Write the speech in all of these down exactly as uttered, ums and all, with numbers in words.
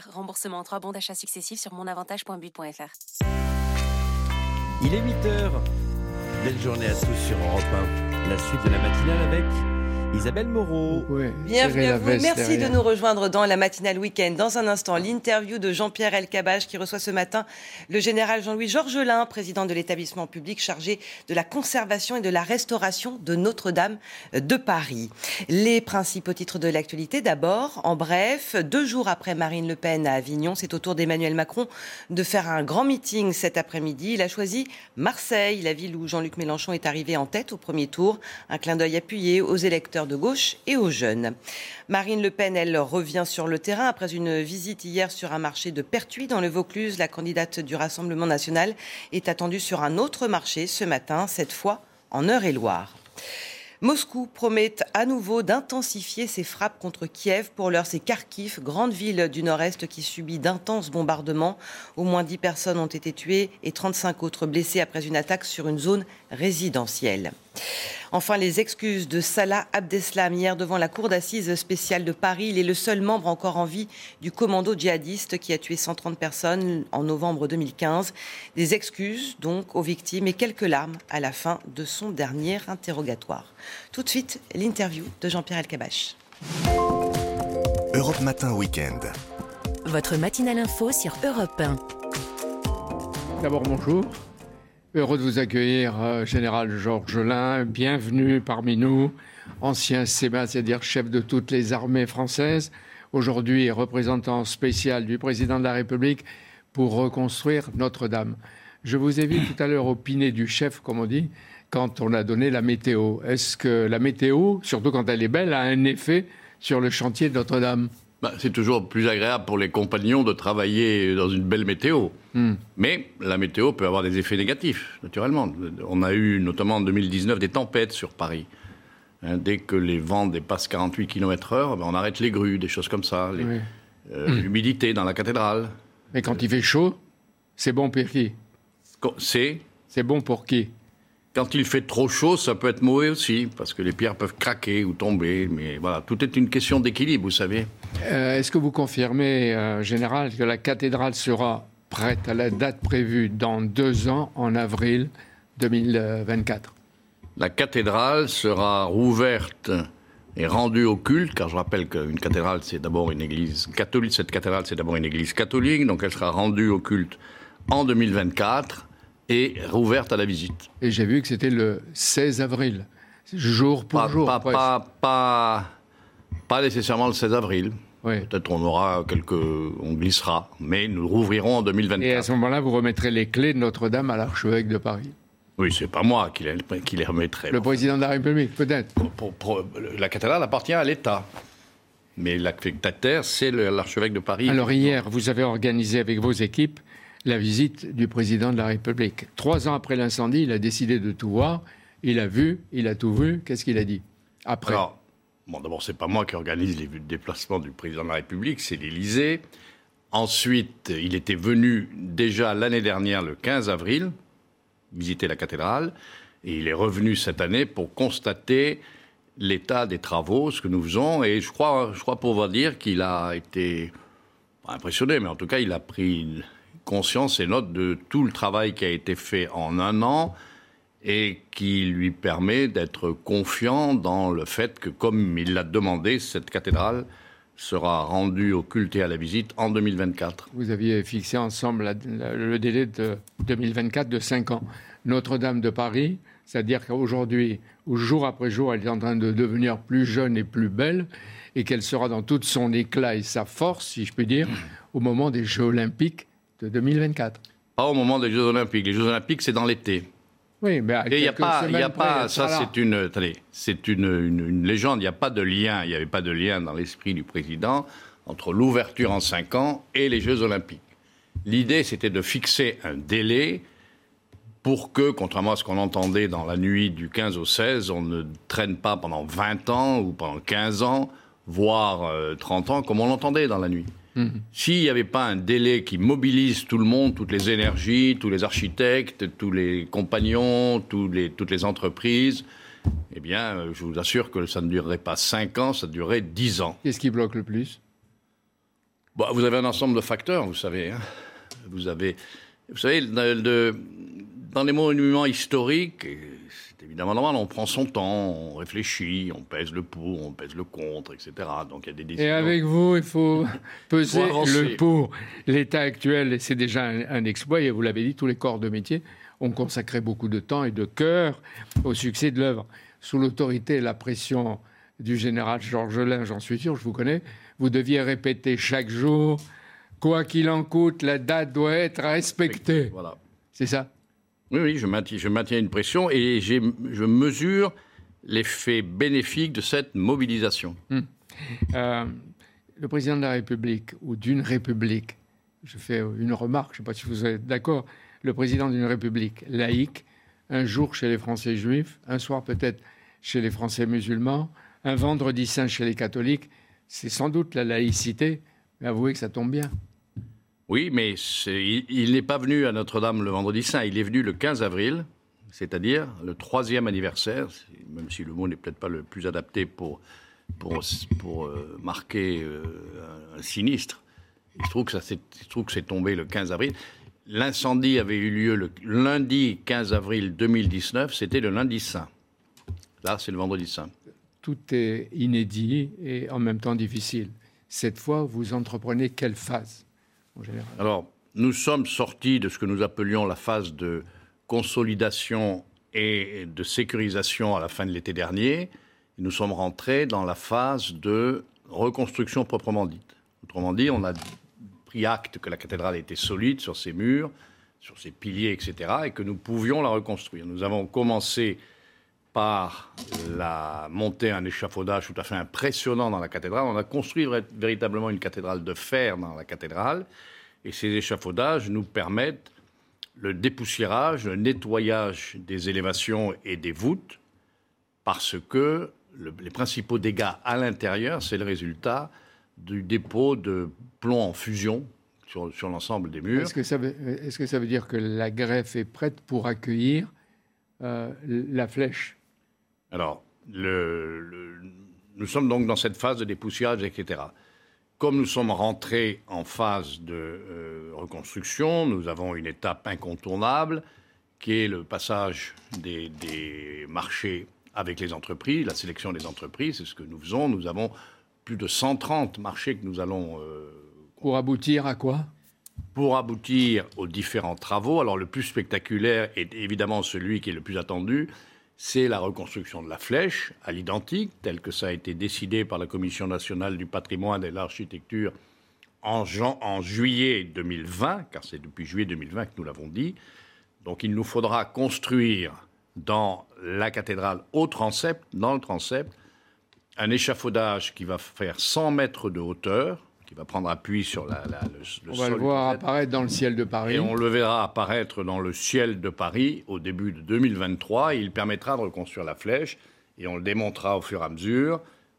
offert. Remboursement en trois bons d'achat successifs sur monavantage point but point f r. Il est huit heures. Belle journée à tous sur Europe un. La suite de la matinale avec Isabelle Moreau. Ouais, Bienvenue à vous et merci derrière. de nous rejoindre dans la matinale week-end. Dans un instant, l'interview de Jean-Pierre Elkabbach qui reçoit ce matin le général Jean-Louis Georgelin, président de l'établissement public chargé de la conservation et de la restauration de Notre-Dame de Paris. Les principaux titres de l'actualité, d'abord, en bref, deux jours après Marine Le Pen à Avignon, c'est au tour d'Emmanuel Macron de faire un grand meeting cet après-midi. Il a choisi Marseille, la ville où Jean-Luc Mélenchon est arrivé en tête au premier tour. Un clin d'œil appuyé aux électeurs de gauche et aux jeunes. Marine Le Pen, elle revient sur le terrain après une visite hier sur un marché de Pertuis dans le Vaucluse. La candidate du Rassemblement national est attendue sur un autre marché ce matin, cette fois en Eure-et-Loire. Moscou promet à nouveau d'intensifier ses frappes contre Kiev. Pour l'heure, c'est Kharkiv, grande ville du nord-est qui subit d'intenses bombardements. Au moins dix personnes ont été tuées et trente-cinq autres blessées après une attaque sur une zone résidentielle. Enfin, les excuses de Salah Abdeslam hier devant la cour d'assises spéciale de Paris. Il est le seul membre encore en vie du commando djihadiste qui a tué cent trente personnes en novembre deux mille quinze. Des excuses donc aux victimes et quelques larmes à la fin de son dernier interrogatoire. Tout de suite, l'interview de Jean-Pierre Elkabbach. Europe Matin Week-end. Votre matinale info sur Europe un. D'abord, bonjour. Heureux de vous accueillir, euh, Général Georgelin. Bienvenue parmi nous, ancien C M A, c'est-à-dire chef de toutes les armées françaises. Aujourd'hui, représentant spécial du président de la République pour reconstruire Notre-Dame. Je vous ai vu tout à l'heure opiner du chef, comme on dit, quand on a donné la météo. Est-ce que la météo, surtout quand elle est belle, a un effet sur le chantier de Notre-Dame ? Bah, c'est toujours plus agréable pour les compagnons de travailler dans une belle météo. Mm. Mais la météo peut avoir des effets négatifs, naturellement. On a eu, notamment en deux mille dix-neuf, des tempêtes sur Paris. Hein, dès que les vents dépassent quarante-huit kilomètres heure, ben on arrête les grues, des choses comme ça. Les, oui. euh, mm. L'humidité dans la cathédrale. Mais quand il fait chaud, c'est bon pour qui ? C'est C'est bon pour qui ? Quand il fait trop chaud, ça peut être mauvais aussi, parce que les pierres peuvent craquer ou tomber. Mais voilà, tout est une question d'équilibre, vous savez. Euh, est-ce que vous confirmez, euh, Général, que la cathédrale sera prête à la date prévue dans deux ans, en avril deux mille vingt-quatre ? La cathédrale sera rouverte et rendue au culte, car je rappelle qu'une cathédrale, c'est d'abord une église catholique. Cette cathédrale, c'est d'abord une église catholique, donc elle sera rendue au culte en deux mille vingt-quatre. Et rouverte à la visite. Et j'ai vu que c'était le seize avril, jour pour pas, jour. Pas, pas, pas, pas nécessairement le seize avril. Oui. Peut-être on aura quelques... on glissera, mais nous rouvrirons en deux mille vingt-quatre. Et à ce moment-là, vous remettrez les clés de Notre-Dame à l'archevêque de Paris. Oui, c'est pas moi qui les, qui les remettrai. Le président de la République, peut-être. Pour, pour, pour, la cathédrale appartient à l'État. Mais l'affectataire, c'est le, l'archevêque de Paris. Alors hier, vous avez organisé avec vos équipes la visite du président de la République. Trois ans après l'incendie, il a décidé de tout voir. Il a vu, il a tout vu. Qu'est-ce qu'il a dit après ? Alors, bon, d'abord, c'est pas moi qui organise les déplacements du président de la République, c'est l'Élysée. Ensuite, il était venu déjà l'année dernière, le quinze avril, visiter la cathédrale. Et il est revenu cette année pour constater l'état des travaux, ce que nous faisons. Et je crois, je crois pouvoir dire qu'il a été, pas impressionné, mais en tout cas, il a pris conscience et note de tout le travail qui a été fait en un an et qui lui permet d'être confiant dans le fait que, comme il l'a demandé, cette cathédrale sera rendue au culte et à la visite en deux mille vingt-quatre. Vous aviez fixé ensemble la, la, le délai de deux mille vingt-quatre de cinq ans. Notre-Dame de Paris, c'est-à-dire qu'aujourd'hui, où jour après jour, elle est en train de devenir plus jeune et plus belle, et qu'elle sera dans tout son éclat et sa force, si je puis dire, au moment des Jeux Olympiques de deux mille vingt-quatre. Pas au moment des Jeux Olympiques. Les Jeux Olympiques, c'est dans l'été. Oui, mais il n'y a pas, il y a pas, ça c'est une, attendez, c'est une, une, une légende. Il n'y a pas de lien. Il n'y avait pas de lien dans l'esprit du président entre l'ouverture en cinq ans et les Jeux Olympiques. L'idée, c'était de fixer un délai pour que, contrairement à ce qu'on entendait dans la nuit du quinze au seize, on ne traîne pas pendant vingt ans ou pendant quinze ans, voire euh, trente ans, comme on l'entendait dans la nuit. Mmh. S'il n'y avait pas un délai qui mobilise tout le monde, toutes les énergies, tous les architectes, tous les compagnons, tous les, toutes les entreprises, eh bien, euh, je vous assure que ça ne durerait pas cinq ans, ça durerait dix ans. Qu'est-ce qui bloque le plus ? Bah, vous avez un ensemble de facteurs, vous savez. Hein. Vous avez, vous savez, de, de, dans les monuments historiques, c'est évidemment normal, on prend son temps, on réfléchit, on pèse le pour, on pèse le contre, et cetera. Donc il y a des décisions. Et avec vous, il faut peser Faut le pour. L'état actuel, c'est déjà un, un exploit. Et vous l'avez dit, tous les corps de métier ont consacré beaucoup de temps et de cœur au succès de l'œuvre. Sous l'autorité et la pression du général Georges Lain, j'en suis sûr, je vous connais, vous deviez répéter chaque jour, quoi qu'il en coûte, la date doit être respectée. Voilà. C'est ça? Oui, oui, je maintiens, je maintiens une pression et j'ai, je mesure l'effet bénéfique de cette mobilisation. Hum. Euh, le président de la République ou d'une République, je fais une remarque, je ne sais pas si vous êtes d'accord, le président d'une République laïque, un jour chez les Français juifs, un soir peut-être chez les Français musulmans, un vendredi saint chez les catholiques, c'est sans doute la laïcité, mais avouez que ça tombe bien. Oui, mais c'est, il, il n'est pas venu à Notre-Dame le vendredi saint, il est venu le quinze avril, c'est-à-dire le troisième anniversaire, même si le mot n'est peut-être pas le plus adapté pour, pour, pour euh, marquer euh, un, un sinistre. Il se trouve que ça s'est, il se trouve que c'est tombé le quinze avril. L'incendie avait eu lieu le lundi quinze avril deux mille dix-neuf, c'était le lundi saint. Là, c'est le vendredi saint. Tout est inédit et en même temps difficile. Cette fois, vous entreprenez quelle phase, en général? Alors, nous sommes sortis de ce que nous appelions la phase de consolidation et de sécurisation à la fin de l'été dernier. Nous sommes rentrés dans la phase de reconstruction proprement dite. Autrement dit, on a pris acte que la cathédrale était solide sur ses murs, sur ses piliers, et cetera, et que nous pouvions la reconstruire. Nous avons commencé par la montée un échafaudage tout à fait impressionnant dans la cathédrale. On a construit véritablement une cathédrale de fer dans la cathédrale, et ces échafaudages nous permettent le dépoussiérage, le nettoyage des élévations et des voûtes, parce que le, les principaux dégâts à l'intérieur, c'est le résultat du dépôt de plomb en fusion sur, sur l'ensemble des murs. Est-ce que, ça veut, est-ce que ça veut dire que la greffe est prête pour accueillir euh, la flèche? Alors, le, le, nous sommes donc dans cette phase de dépoussiérage, et cetera. Comme nous sommes rentrés en phase de euh, reconstruction, nous avons une étape incontournable qui est le passage des, des marchés avec les entreprises, la sélection des entreprises, c'est ce que nous faisons. Nous avons plus de cent trente marchés que nous allons... Euh, pour aboutir à quoi? Pour aboutir aux différents travaux. Alors le plus spectaculaire est évidemment celui qui est le plus attendu, c'est la reconstruction de la flèche à l'identique, tel que ça a été décidé par la Commission nationale du patrimoine et de l'architecture en, jan- en juillet deux mille vingt, car c'est depuis juillet deux mille vingt que nous l'avons dit. Donc il nous faudra construire dans la cathédrale au transept, dans le transept, un échafaudage qui va faire cent mètres de hauteur, qui va prendre appui sur la, la, le, le on sol. On va le voir apparaître dans le ciel de Paris. Et on le verra apparaître dans le ciel de Paris au début de deux mille vingt-trois. Et il permettra de reconstruire la flèche. Et on le démontera au fur et à mesure.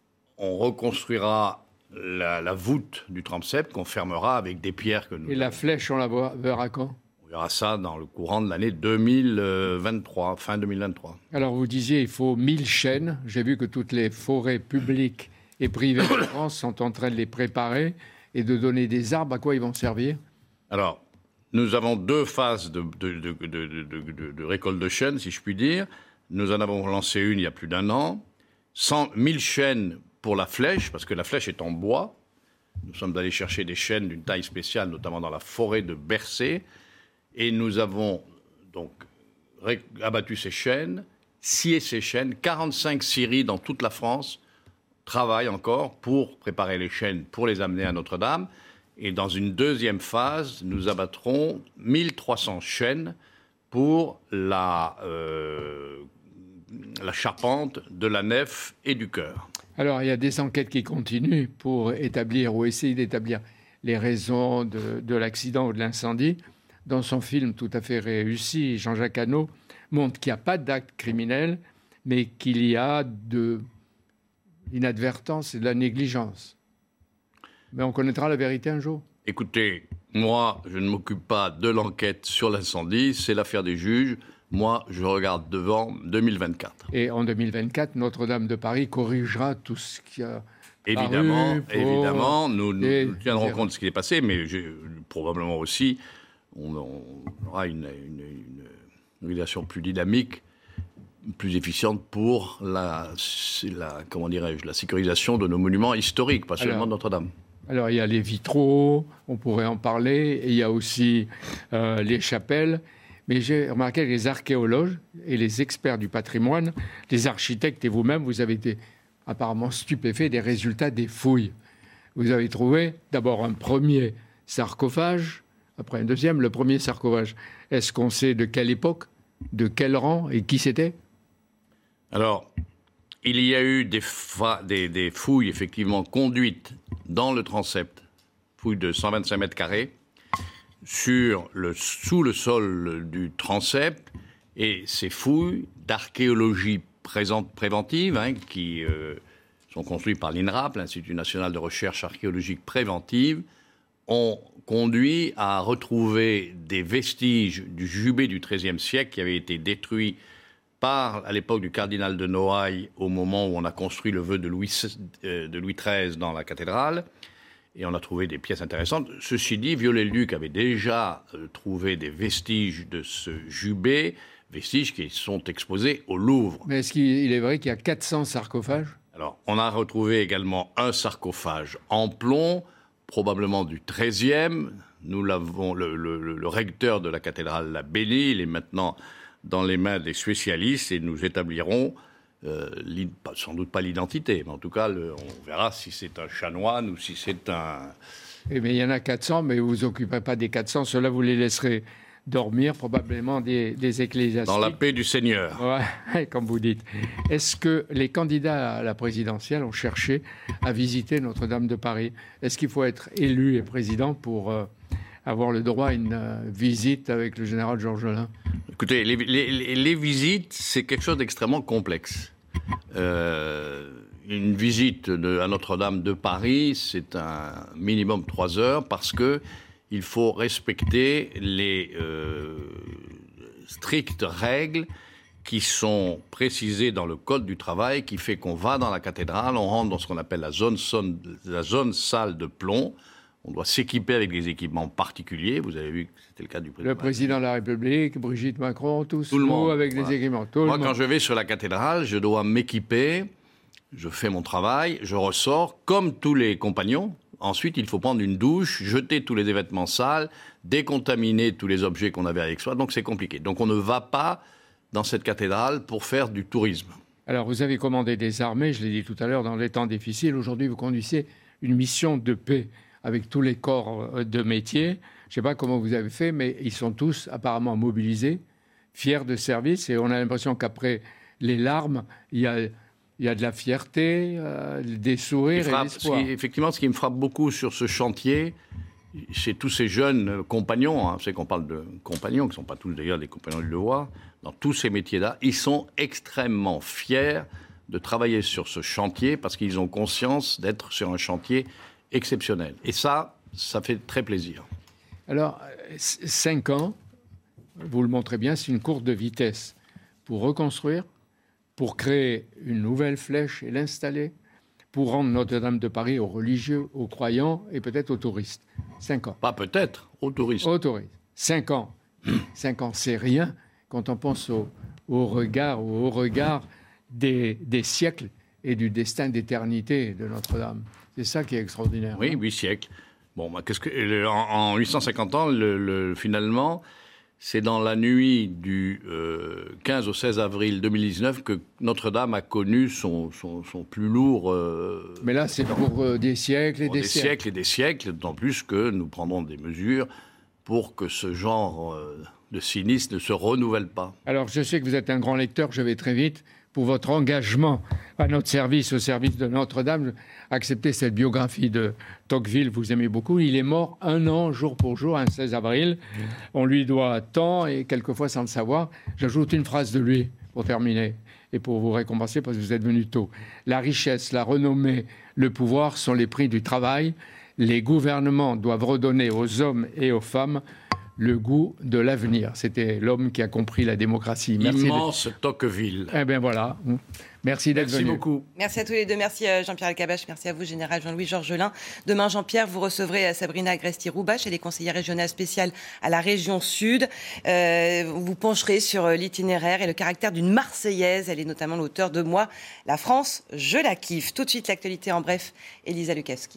On reconstruira la, la voûte du transept qu'on fermera avec des pierres que nous... Et la flèche, on la verra quand? On verra ça dans le courant de l'année deux mille vingt-trois, fin deux mille vingt-trois. Alors vous disiez il faut mille chênes. J'ai vu que toutes les forêts publiques et privées de France sont en train de les préparer et de donner des arbres. À quoi ils vont servir? Alors, nous avons deux phases de, de, de, de, de, de, de récolte de chênes, si je puis dire. Nous en avons lancé une il y a plus d'un an. cent mille chênes pour la flèche, parce que la flèche est en bois. Nous sommes allés chercher des chênes d'une taille spéciale, notamment dans la forêt de Bercé. Et nous avons donc abattu ces chênes, scié ces chênes. quarante-cinq scieries dans toute la France travaillent encore pour préparer les chênes, pour les amener à Notre-Dame. Et dans une deuxième phase, nous abattrons mille trois cents chênes pour la, euh, la charpente de la nef et du chœur. Alors, il y a des enquêtes qui continuent pour établir ou essayer d'établir les raisons de, de l'accident ou de l'incendie. Dans son film tout à fait réussi, Jean-Jacques Hano montre qu'il n'y a pas d'acte criminel, mais qu'il y a de l'inadvertance et de la négligence. Mais on connaîtra la vérité un jour. Écoutez, moi, je ne m'occupe pas de l'enquête sur l'incendie, c'est l'affaire des juges. Moi, je regarde devant deux mille vingt-quatre. Et en deux mille vingt-quatre, Notre-Dame de Paris corrigera tout ce qui a Évidemment, rue, évidemment, nous, nous, et... nous tiendrons compte de ce qui est passé, mais je, probablement aussi, on, on aura une, une, une organisation plus dynamique, plus efficiente pour la, la, comment dirais-je, la sécurisation de nos monuments historiques, pas seulement Alors, de Notre-Dame. Alors, il y a les vitraux, on pourrait en parler, et il y a aussi euh, les chapelles. Mais j'ai remarqué que les archéologues et les experts du patrimoine, les architectes et vous-même, vous avez été apparemment stupéfaits des résultats des fouilles. Vous avez trouvé d'abord un premier sarcophage, après un deuxième. Le premier sarcophage, est-ce qu'on sait de quelle époque, de quel rang et qui c'était ? Alors, il y a eu des, fa- des, des fouilles effectivement conduites dans le transept, fouilles de cent vingt-cinq mètres carrés, sur le, sous le sol du transept, et ces fouilles d'archéologie présente, préventive, hein, qui euh, sont construites par l'INRAP, l'Institut national de recherche archéologique préventive, ont conduit à retrouver des vestiges du jubé du treizième siècle qui avait été détruit par, à l'époque du cardinal de Noailles, au moment où on a construit le vœu de Louis, euh, de Louis treize dans la cathédrale. Et on a trouvé des pièces intéressantes. Ceci dit, Viollet-le-Duc avait déjà euh, trouvé des vestiges de ce jubé, vestiges qui sont exposés au Louvre. Mais est-ce qu'il est vrai qu'il y a quatre cents sarcophages ? Alors, on a retrouvé également un sarcophage en plomb, probablement du treizième. Nous l'avons, le, le, le recteur de la cathédrale l'a béni. Il est maintenant dans les mains des spécialistes et nous établirons Euh, sans doute pas l'identité, mais en tout cas, le, on verra si c'est un chanoine ou si c'est un... Eh bien, il y en a quatre cents, mais vous ne vous occupez pas des quatre cents. Ceux-là, vous les laisserez dormir, probablement des, des ecclésiastiques. Dans la paix du Seigneur. Ouais, comme vous dites. Est-ce que les candidats à la présidentielle ont cherché à visiter Notre-Dame de Paris ? Est-ce qu'il faut être élu et président pour euh, avoir le droit à une euh, visite avec le général Georges Lain ? Écoutez, les, les, les visites, c'est quelque chose d'extrêmement complexe. Euh, une visite de, à Notre-Dame de Paris, c'est un minimum trois heures parce que il faut respecter les euh, strictes règles qui sont précisées dans le Code du travail, qui fait qu'on va dans la cathédrale, on rentre dans ce qu'on appelle la zone, zone, la zone salle de plomb. On doit s'équiper avec des équipements particuliers. Vous avez vu que c'était le cas du président. Le président de la République, Brigitte Macron, tous tout le monde avec voilà. des équipements. Tout Moi, le quand monde. je vais sur la cathédrale, je dois m'équiper, je fais mon travail, je ressors comme tous les compagnons. Ensuite, il faut prendre une douche, jeter tous les vêtements sales, décontaminer tous les objets qu'on avait avec soi. Donc, c'est compliqué. Donc, on ne va pas dans cette cathédrale pour faire du tourisme. Alors, vous avez commandé des armées, je l'ai dit tout à l'heure, dans des temps difficiles. Aujourd'hui, vous conduisez une mission de paix avec tous les corps de métier. Je ne sais pas comment vous avez fait, mais ils sont tous apparemment mobilisés, fiers de service. Et on a l'impression qu'après les larmes, il y a, il y a de la fierté, euh, des sourires frappe, et l'espoir. Ce qui, effectivement, ce qui me frappe beaucoup sur ce chantier, c'est tous ces jeunes compagnons. Hein, c'est qu'on parle de compagnons, qui ne sont pas tous d'ailleurs des compagnons du devoir. Dans tous ces métiers-là, ils sont extrêmement fiers de travailler sur ce chantier parce qu'ils ont conscience d'être sur un chantier exceptionnel. Et ça, ça fait très plaisir. Alors, cinq ans, vous le montrez bien, c'est une course de vitesse pour reconstruire, pour créer une nouvelle flèche et l'installer, pour rendre Notre-Dame de Paris aux religieux, aux croyants et peut-être aux touristes. Cinq ans. Pas peut-être, aux touristes. Aux touristes. Cinq ans. Cinq ans, c'est rien quand on pense au, au regard, au regard des, des siècles et du destin d'éternité de Notre-Dame. C'est ça qui est extraordinaire. Oui, huit siècles. Bon, bah, qu'est-ce que, le, en, en huit cent cinquante ans, le, le, finalement, c'est dans la nuit du euh, quinze au seize avril deux mille dix-neuf que Notre-Dame a connu son, son, son plus lourd... Euh, Mais là, c'est pour euh, des siècles et pour des, des siècles. siècles et des siècles, d'autant plus que nous prendrons des mesures pour que ce genre euh, de sinistre ne se renouvelle pas. Alors, je sais que vous êtes un grand lecteur, je vais très vite. Pour votre engagement à notre service, au service de Notre-Dame, acceptez cette biographie de Tocqueville, vous aimez beaucoup. Il est mort un an, jour pour jour, un seize avril. On lui doit tant, et quelquefois sans le savoir. J'ajoute une phrase de lui, pour terminer, et pour vous récompenser, parce que vous êtes venu tôt. La richesse, la renommée, le pouvoir sont les prix du travail. Les gouvernements doivent redonner aux hommes et aux femmes le goût de l'avenir. C'était l'homme qui a compris la démocratie. Merci Immense de... Tocqueville. Eh bien voilà. Merci d'être Merci venu. Merci beaucoup. Merci à tous les deux. Merci Jean-Pierre Elkabbach. Merci à vous, Général Jean-Louis Georgelin. Demain, Jean-Pierre, vous recevrez Sabrina Agresti-Roubache. Elle est conseillère régionale spéciale à la région Sud. Euh, vous pencherez sur l'itinéraire et le caractère d'une Marseillaise. Elle est notamment l'auteure de Moi, la France, je la kiffe. Tout de suite, l'actualité en bref. Elisa Lukavski.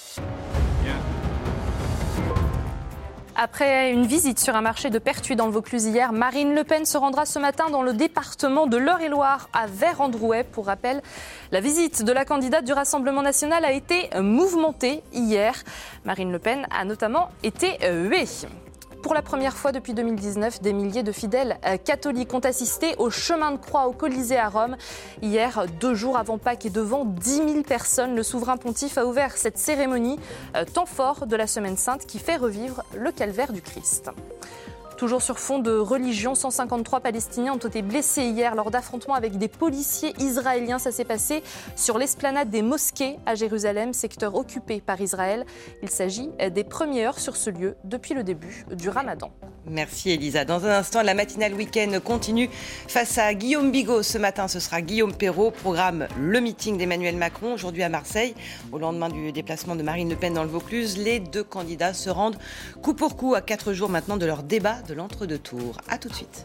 Après une visite sur un marché de Pertuis dans le Vaucluse hier, Marine Le Pen se rendra ce matin dans le département de l'Eure-et-Loir à Vert-en-Drouais. Pour rappel, la visite de la candidate du Rassemblement national a été mouvementée hier. Marine Le Pen a notamment été huée. Pour la première fois depuis deux mille dix-neuf, des milliers de fidèles catholiques ont assisté au chemin de croix au Colisée à Rome. Hier, deux jours avant Pâques et devant dix mille personnes, le souverain pontife a ouvert cette cérémonie, temps fort de la Semaine Sainte qui fait revivre le calvaire du Christ. Toujours sur fond de religion, cent cinquante-trois Palestiniens ont été blessés hier lors d'affrontements avec des policiers israéliens. Ça s'est passé sur l'esplanade des mosquées à Jérusalem, secteur occupé par Israël. Il s'agit des premières heures sur ce lieu depuis le début du Ramadan. Merci Elisa. Dans un instant, la matinale week-end continue face à Guillaume Bigot. Ce matin, ce sera Guillaume Perrault. Programme le meeting d'Emmanuel Macron aujourd'hui à Marseille. Au lendemain du déplacement de Marine Le Pen dans le Vaucluse, les deux candidats se rendent coup pour coup à quatre jours maintenant de leur débat de l'entre-deux tours. A tout de suite.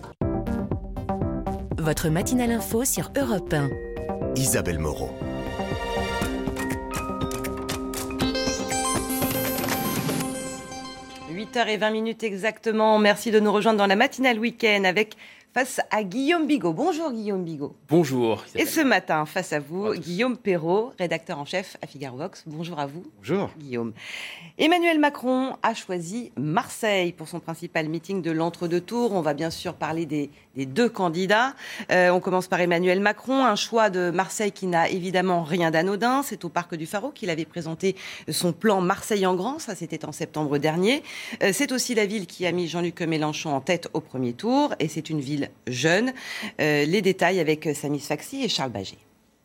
Votre matinale info sur Europe un. Isabelle Moreau. huit heures vingt exactement. Merci de nous rejoindre dans la matinale week-end avec face à Guillaume Bigot. Bonjour Guillaume Bigot. Bonjour. Et ce matin, face à vous, Guillaume Perrault, rédacteur en chef à Figaro Vox. Bonjour à vous. Bonjour. Guillaume. Emmanuel Macron a choisi Marseille pour son principal meeting de l'entre-deux tours. On va bien sûr parler des, des deux candidats. Euh, on commence par Emmanuel Macron, un choix de Marseille qui n'a évidemment rien d'anodin. C'est au Parc du Pharo qu'il avait présenté son plan Marseille en grand. Ça, c'était en septembre dernier. Euh, c'est aussi la ville qui a mis Jean-Luc Mélenchon en tête au premier tour. Et c'est une ville jeune. Euh, les détails avec Samy Sfaxi et Charles Baget.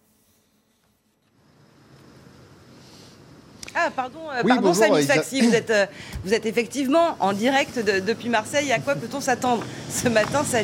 Ah, pardon, euh, oui, pardon Samy Sfaxi, vous êtes, euh, vous êtes effectivement en direct de, depuis Marseille. À quoi peut-on s'attendre ce matin, Samy ?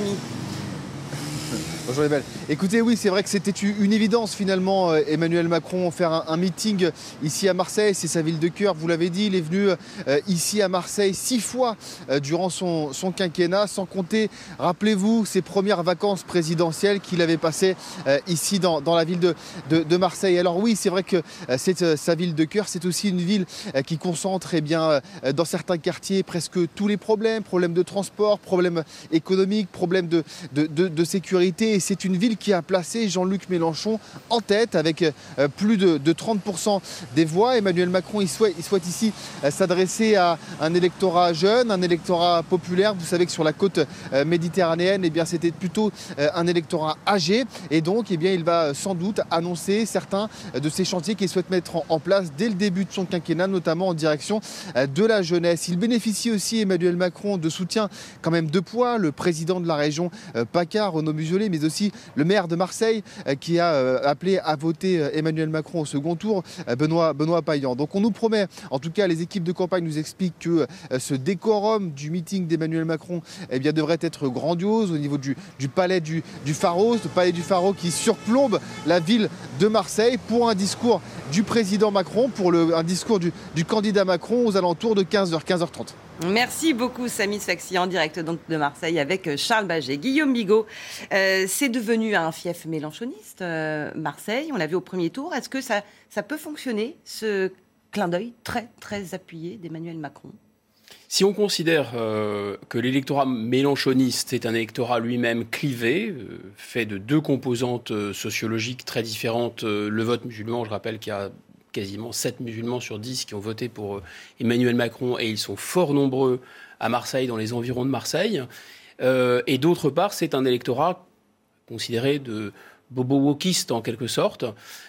Bonjour les belles. Écoutez, oui, c'est vrai que c'était une évidence finalement, Emmanuel Macron, faire un, un meeting ici à Marseille. C'est sa ville de cœur, vous l'avez dit. Il est venu euh, ici à Marseille six fois euh, durant son, son quinquennat, sans compter, rappelez-vous, ses premières vacances présidentielles qu'il avait passées euh, ici dans, dans la ville de, de, de Marseille. Alors oui, c'est vrai que euh, c'est euh, sa ville de cœur. C'est aussi une ville euh, qui concentre eh bien, euh, dans certains quartiers presque tous les problèmes. Problèmes de transport, problèmes économiques, problèmes de, de, de, de sécurité. Et c'est une ville qui a placé Jean-Luc Mélenchon en tête avec euh, plus de, de trente pour cent des voix. Emmanuel Macron il souhaite, il souhaite ici euh, s'adresser à un électorat jeune, un électorat populaire. Vous savez que sur la côte euh, méditerranéenne, eh bien, c'était plutôt euh, un électorat âgé. Et donc, eh bien, il va sans doute annoncer certains de ces chantiers qu'il souhaite mettre en, en place dès le début de son quinquennat, notamment en direction euh, de la jeunesse. Il bénéficie aussi, Emmanuel Macron, de soutien quand même de poids. Le président de la région euh, PACA, Renaud Muselier, mais aussi le maire de Marseille euh, qui a euh, appelé à voter euh, Emmanuel Macron au second tour, euh, Benoît, Benoît Payan. Donc on nous promet, en tout cas les équipes de campagne nous expliquent que euh, ce décorum du meeting d'Emmanuel Macron eh bien, devrait être grandiose au niveau du, du palais du, du Pharo, ce palais du Pharo qui surplombe la ville de Marseille pour un discours du président Macron, pour le, un discours du, du candidat Macron aux alentours de quinze heures, quinze heures trente. Merci beaucoup Samy Sfaxi en direct donc de Marseille avec Charles Baget. Guillaume Bigot, euh, c'est devenu un fief mélenchoniste, euh, Marseille, on l'a vu au premier tour. Est-ce que ça, ça peut fonctionner, ce clin d'œil très très appuyé d'Emmanuel Macron ? Si on considère euh, que l'électorat mélenchoniste est un électorat lui-même clivé, euh, fait de deux composantes euh, sociologiques très différentes, euh, le vote musulman, je rappelle qu'il y a quasiment sept musulmans sur dix qui ont voté pour Emmanuel Macron et ils sont fort nombreux à Marseille, dans les environs de Marseille. Euh, et d'autre part, c'est un électorat considéré de bobo-wokiste en quelque sorte,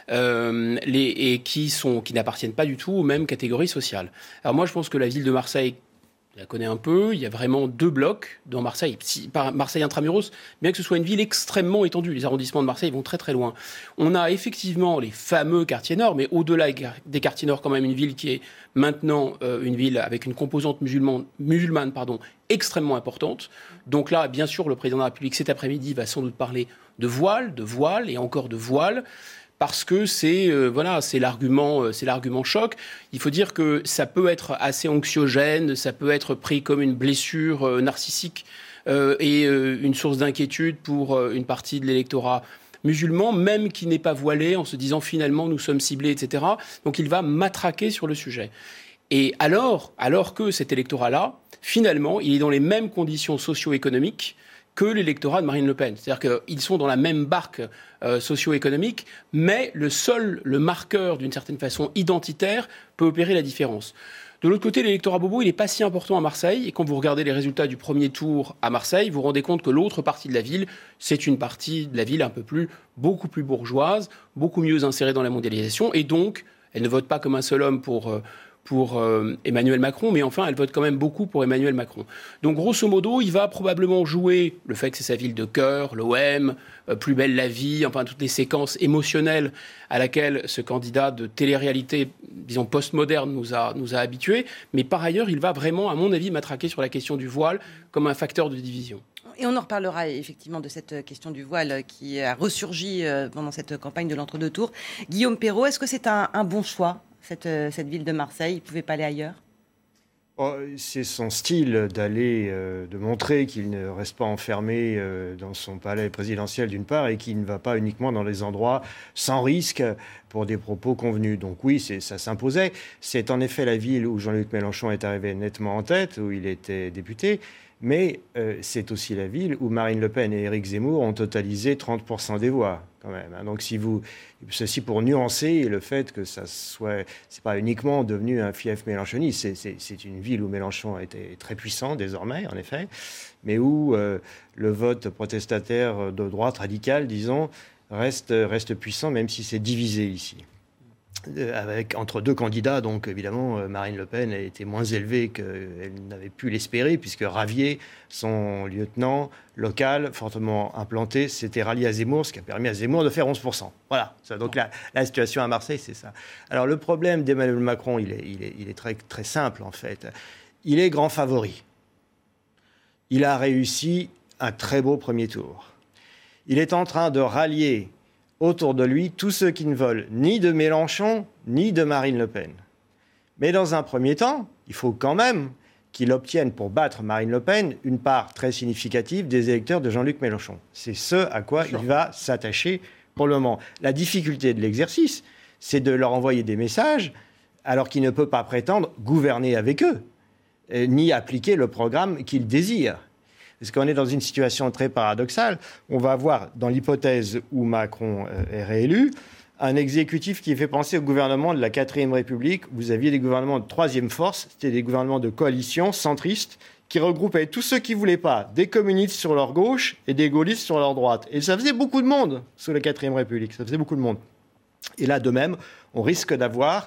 euh, les, et qui, sont, qui n'appartiennent pas du tout aux mêmes catégories sociales. Alors moi, je pense que la ville de Marseille, on la connaît un peu, il y a vraiment deux blocs dans Marseille. Si, par Marseille intramuros, bien que ce soit une ville extrêmement étendue, les arrondissements de Marseille vont très très loin. On a effectivement les fameux quartiers nord, mais au-delà des quartiers nord, quand même une ville qui est maintenant euh, une ville avec une composante musulmane, musulmane pardon, extrêmement importante. Donc là, bien sûr, le président de la République cet après-midi va sans doute parler de voile, de voile et encore de voile. Parce que c'est, euh, voilà, c'est, l'argument, euh, c'est l'argument choc. Il faut dire que ça peut être assez anxiogène, ça peut être pris comme une blessure euh, narcissique euh, et euh, une source d'inquiétude pour euh, une partie de l'électorat musulman, même qui n'est pas voilé, en se disant finalement nous sommes ciblés, et cetera. Donc il va matraquer sur le sujet. Et alors, alors que cet électorat-là, finalement, il est dans les mêmes conditions socio-économiques que l'électorat de Marine Le Pen. C'est-à-dire qu'ils sont dans la même barque euh, socio-économique, mais le seul, le marqueur d'une certaine façon identitaire peut opérer la différence. De l'autre côté, l'électorat bobo, il n'est pas si important à Marseille. Et quand vous regardez les résultats du premier tour à Marseille, vous vous rendez compte que l'autre partie de la ville, c'est une partie de la ville un peu plus, beaucoup plus bourgeoise, beaucoup mieux insérée dans la mondialisation. Et donc, elle ne vote pas comme un seul homme pour... Euh, pour euh, Emmanuel Macron, mais enfin, elle vote quand même beaucoup pour Emmanuel Macron. Donc, grosso modo, il va probablement jouer le fait que c'est sa ville de cœur, l'O M, euh, Plus belle la vie, enfin, toutes les séquences émotionnelles à laquelle ce candidat de télé-réalité, disons, postmoderne nous a, nous a habitués. Mais par ailleurs, il va vraiment, à mon avis, matraquer sur la question du voile comme un facteur de division. Et on en reparlera effectivement de cette question du voile qui a ressurgi pendant cette campagne de l'entre-deux tours. Guillaume Perrault, est-ce que c'est un, un bon choix, cette, cette ville de Marseille? Il ne pouvait pas aller ailleurs? Oh, c'est son style d'aller, euh, de montrer qu'il ne reste pas enfermé euh, dans son palais présidentiel d'une part et qu'il ne va pas uniquement dans les endroits sans risque pour des propos convenus. Donc oui, c'est, ça s'imposait. C'est en effet la ville où Jean-Luc Mélenchon est arrivé nettement en tête, où il était député. Mais euh, c'est aussi la ville où Marine Le Pen et Éric Zemmour ont totalisé trente pour cent des voix, quand même. Donc, si vous, ceci pour nuancer le fait que ça soit, c'est pas uniquement devenu un fief mélenchoniste. C'est, c'est, c'est une ville où Mélenchon était très puissant désormais, en effet, mais où euh, le vote protestataire de droite radicale, disons, reste, reste puissant, même si c'est divisé ici. Avec, entre deux candidats, donc évidemment, Marine Le Pen a été moins élevée qu'elle n'avait pu l'espérer, puisque Ravier, son lieutenant local, fortement implanté, s'était rallié à Zemmour, ce qui a permis à Zemmour de faire onze pour cent. Voilà. Ça, donc la, la situation à Marseille, c'est ça. Alors le problème d'Emmanuel Macron, il est, il est, il est très, très simple, en fait. Il est grand favori. Il a réussi un très beau premier tour. Il est en train de rallier autour de lui tous ceux qui ne veulent ni de Mélenchon, ni de Marine Le Pen. Mais dans un premier temps, il faut quand même qu'il obtienne, pour battre Marine Le Pen, une part très significative des électeurs de Jean-Luc Mélenchon. C'est ce à quoi il va s'attacher pour le moment. La difficulté de l'exercice, c'est de leur envoyer des messages alors qu'il ne peut pas prétendre gouverner avec eux, euh, ni appliquer le programme qu'il désire. Parce qu'on est dans une situation très paradoxale. On va avoir, dans l'hypothèse où Macron est réélu, un exécutif qui fait penser au gouvernement de la quatrième République. Vous aviez des gouvernements de troisième force, c'était des gouvernements de coalition centristes qui regroupaient tous ceux qui ne voulaient pas, des communistes sur leur gauche et des gaullistes sur leur droite. Et ça faisait beaucoup de monde sous la quatrième République, ça faisait beaucoup de monde. Et là, de même, on risque d'avoir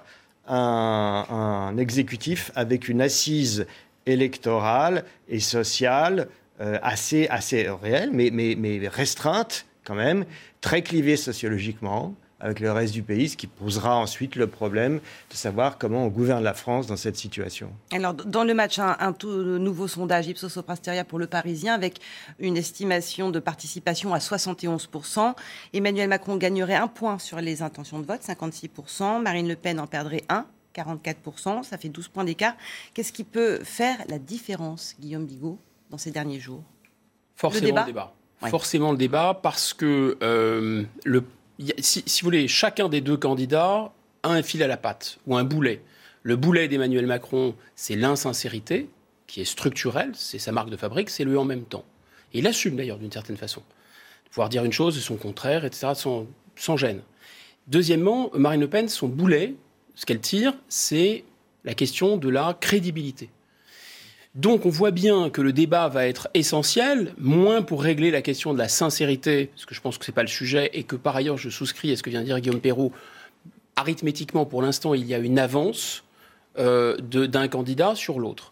un, un exécutif avec une assise électorale et sociale Euh, assez, assez réelle, mais, mais, mais restreinte quand même, très clivée sociologiquement avec le reste du pays, ce qui posera ensuite le problème de savoir comment on gouverne la France dans cette situation. Alors, dans le match, un, un tout nouveau sondage Ipsos Soprasteria pour Le Parisien, avec une estimation de participation à soixante et onze pour cent. Emmanuel Macron gagnerait un point sur les intentions de vote, cinquante-six pour cent. Marine Le Pen en perdrait un, quarante-quatre pour cent. Ça fait douze points d'écart. Qu'est-ce qui peut faire la différence, Guillaume Bigot, dans ces derniers jours? Forcément le débat, le débat. Ouais. Forcément le débat, parce que euh, le, si, si vous voulez, chacun des deux candidats a un fil à la patte ou un boulet. Le boulet d'Emmanuel Macron, c'est l'insincérité, qui est structurelle, c'est sa marque de fabrique, c'est le en même temps. Et il assume d'ailleurs d'une certaine façon. De pouvoir dire une chose et son contraire, et cetera, sans, sans gêne. Deuxièmement, Marine Le Pen, son boulet, ce qu'elle tire, c'est la question de la crédibilité. Donc on voit bien que le débat va être essentiel, moins pour régler la question de la sincérité, parce que je pense que ce n'est pas le sujet, et que par ailleurs je souscris à ce que vient de dire Guillaume Perrault. Arithmétiquement, pour l'instant, il y a une avance euh, de, d'un candidat sur l'autre.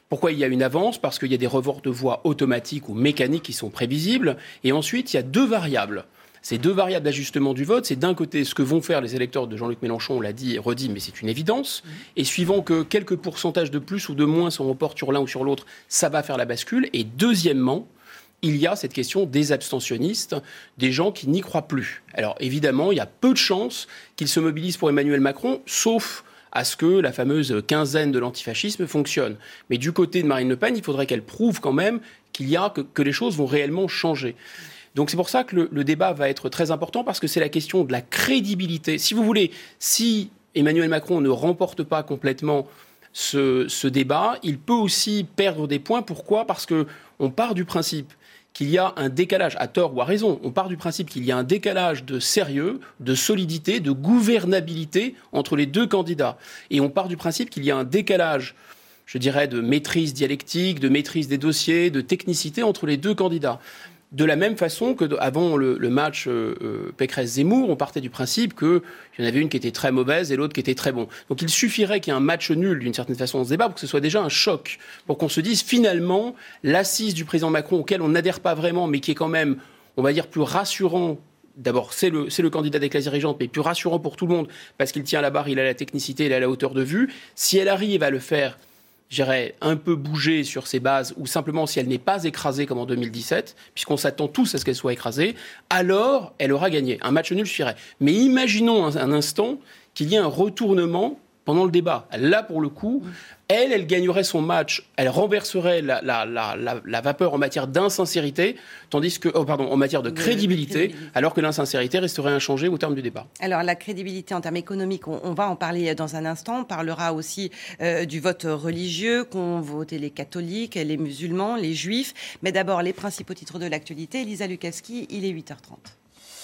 Pourquoi il y a une avance ? Parce qu'il y a des revorts de voix automatiques ou mécaniques qui sont prévisibles. Et ensuite, il y a deux variables. Ces deux variables d'ajustement du vote, c'est d'un côté ce que vont faire les électeurs de Jean-Luc Mélenchon, on l'a dit et redit, mais c'est une évidence. Mmh. Et suivant que quelques pourcentages de plus ou de moins sont reportés sur l'un ou sur l'autre, ça va faire la bascule. Et deuxièmement, il y a cette question des abstentionnistes, des gens qui n'y croient plus. Alors évidemment, il y a peu de chances qu'ils se mobilisent pour Emmanuel Macron, sauf à ce que la fameuse quinzaine de l'antifascisme fonctionne. Mais du côté de Marine Le Pen, il faudrait qu'elle prouve quand même qu'il y a, que, que les choses vont réellement changer. Donc c'est pour ça que le, le débat va être très important, parce que c'est la question de la crédibilité. Si vous voulez, si Emmanuel Macron ne remporte pas complètement ce, ce débat, il peut aussi perdre des points. Pourquoi ? Parce qu'on part du principe qu'il y a un décalage, à tort ou à raison, on part du principe qu'il y a un décalage de sérieux, de solidité, de gouvernabilité entre les deux candidats. Et on part du principe qu'il y a un décalage, je dirais, de maîtrise dialectique, de maîtrise des dossiers, de technicité entre les deux candidats. De la même façon qu'avant le, le match euh, Pécresse-Zemmour, on partait du principe qu'il y en avait une qui était très mauvaise et l'autre qui était très bon. Donc il suffirait qu'il y ait un match nul, d'une certaine façon, dans ce débat, pour que ce soit déjà un choc, pour qu'on se dise finalement, l'assise du président Macron, auquel on n'adhère pas vraiment, mais qui est quand même, on va dire, plus rassurant. D'abord, c'est le, c'est le candidat des classes dirigeantes, mais plus rassurant pour tout le monde, parce qu'il tient la barre, il a la technicité, il a la hauteur de vue. Si elle arrive à le faire, je dirais, un peu bouger sur ses bases, ou simplement si elle n'est pas écrasée comme en deux mille dix-sept, puisqu'on s'attend tous à ce qu'elle soit écrasée, alors elle aura gagné. Un match nul suffirait. Mais imaginons un, un instant qu'il y ait un retournement pendant le débat. Là, pour le coup, elle, elle gagnerait son match, elle renverserait la, la, la, la, la vapeur en matière d'insincérité, tandis que, oh, pardon, en matière de crédibilité, de crédibilité, alors que l'insincérité resterait inchangée au terme du débat. Alors, la crédibilité en termes économiques, on, on va en parler dans un instant. On parlera aussi euh, du vote religieux, qu'ont voté les catholiques, les musulmans, les juifs. Mais d'abord, les principaux titres de l'actualité. Elisa Lukaski, il est huit heures trente.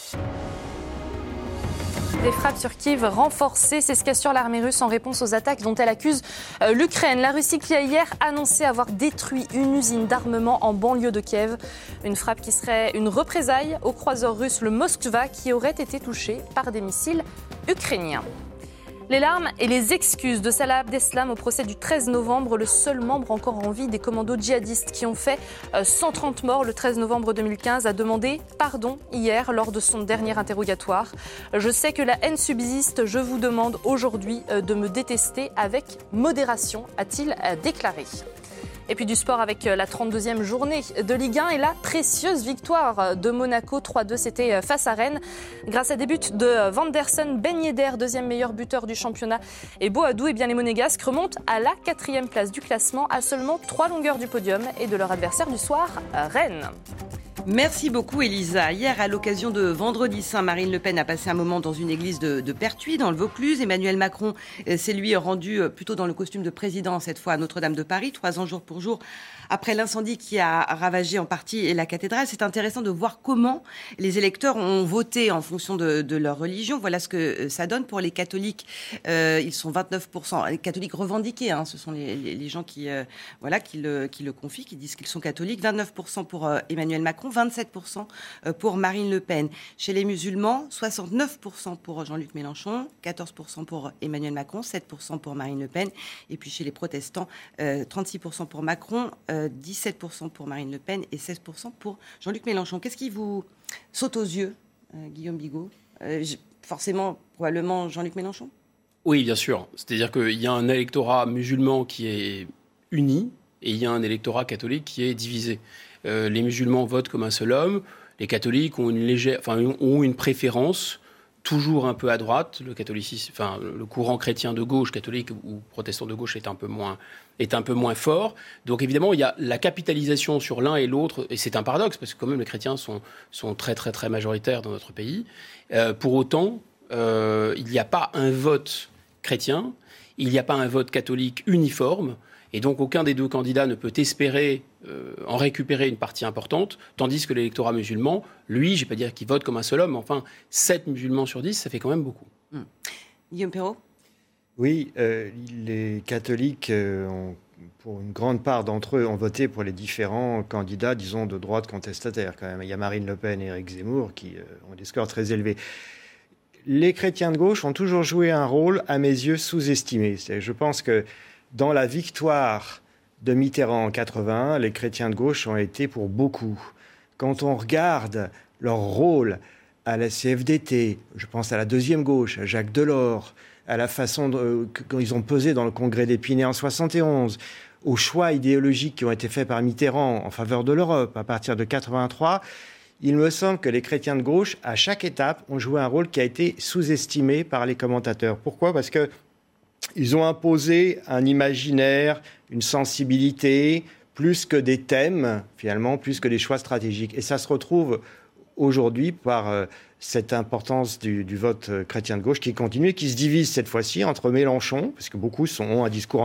Des frappes sur Kiev renforcées, c'est ce qu'assure l'armée russe en réponse aux attaques dont elle accuse euh, l'Ukraine. La Russie qui a hier annoncé avoir détruit une usine d'armement en banlieue de Kiev. Une frappe qui serait une représaille au croiseur russe le Moskva qui aurait été touché par des missiles ukrainiens. Les larmes et les excuses de Salah Abdeslam au procès du treize novembre, le seul membre encore en vie des commandos djihadistes qui ont fait cent trente morts le treize novembre deux mille quinze, a demandé pardon hier lors de son dernier interrogatoire. Je sais que la haine subsiste, je vous demande aujourd'hui de me détester avec modération, a-t-il déclaré. Et puis du sport avec la trente-deuxième journée de Ligue un et la précieuse victoire de Monaco trois deux, c'était face à Rennes. Grâce à des buts de Vanderson, Ben Yedder, deuxième meilleur buteur du championnat, et Boadou, et bien les Monégasques remontent à la quatrième place du classement, à seulement trois longueurs du podium et de leur adversaire du soir, Rennes. Merci beaucoup Elisa. Hier, à l'occasion de Vendredi Saint, Marine Le Pen a passé un moment dans une église de, de Pertuis, dans le Vaucluse. Emmanuel Macron s'est lui rendu plutôt dans le costume de président, cette fois à Notre-Dame de Paris, trois ans jour pour jour, après l'incendie qui a ravagé en partie la cathédrale. C'est intéressant de voir comment les électeurs ont voté en fonction de, de leur religion. Voilà ce que ça donne pour les catholiques. Euh, ils sont vingt-neuf pour cent, les catholiques revendiqués, hein, ce sont les, les, les gens qui, euh, voilà, qui, le, qui le confient, qui disent qu'ils sont catholiques. vingt-neuf pour cent pour euh, Emmanuel Macron, vingt-sept pour cent pour Marine Le Pen. Chez les musulmans, soixante-neuf pour cent pour Jean-Luc Mélenchon, quatorze pour cent pour Emmanuel Macron, sept pour cent pour Marine Le Pen. Et puis chez les protestants, euh, trente-six pour cent pour Macron, euh, dix-sept pour cent pour Marine Le Pen et seize pour cent pour Jean-Luc Mélenchon. Qu'est-ce qui vous saute aux yeux, euh, Guillaume Bigot ? euh, Forcément, probablement Jean-Luc Mélenchon ? Oui, bien sûr. C'est-à-dire qu'il y a un électorat musulman qui est uni et il y a un électorat catholique qui est divisé. Euh, les musulmans votent comme un seul homme, les catholiques ont une légère, enfin, ont une préférence toujours un peu à droite. Le catholicisme, enfin, le courant chrétien de gauche, catholique ou protestant de gauche est un peu moins, est un peu moins fort. Donc évidemment, il y a la capitalisation sur l'un et l'autre, et c'est un paradoxe parce que quand même les chrétiens sont, sont très très très majoritaires dans notre pays. Euh, pour autant, euh, il n'y a pas un vote chrétien, il n'y a pas un vote catholique uniforme. Et donc, aucun des deux candidats ne peut espérer euh, en récupérer une partie importante, tandis que l'électorat musulman, lui, je ne vais pas dire qu'il vote comme un seul homme, mais enfin, sept musulmans sur dix, ça fait quand même beaucoup. Mmh. Guillaume Perrault ? Oui, euh, les catholiques, euh, ont, pour une grande part d'entre eux, ont voté pour les différents candidats, disons, de droite contestataire, quand même. Il y a Marine Le Pen et Éric Zemmour qui euh, ont des scores très élevés. Les chrétiens de gauche ont toujours joué un rôle, à mes yeux, sous-estimé. C'est, je pense que dans la victoire de Mitterrand en quatre-vingt-un, les chrétiens de gauche ont été pour beaucoup. Quand on regarde leur rôle à la C F D T, je pense à la deuxième gauche, à Jacques Delors, à la façon de, quand ils ont pesé dans le congrès d'Épinay en soixante et onze, aux choix idéologiques qui ont été faits par Mitterrand en faveur de l'Europe à partir de quatre-vingt-trois, il me semble que les chrétiens de gauche, à chaque étape, ont joué un rôle qui a été sous-estimé par les commentateurs. Pourquoi ? Parce que ils ont imposé un imaginaire, une sensibilité, plus que des thèmes, finalement, plus que des choix stratégiques. Et ça se retrouve aujourd'hui par euh, cette importance du, du vote euh, chrétien de gauche qui continue et qui se divise cette fois-ci entre Mélenchon, parce que beaucoup sont, ont un discours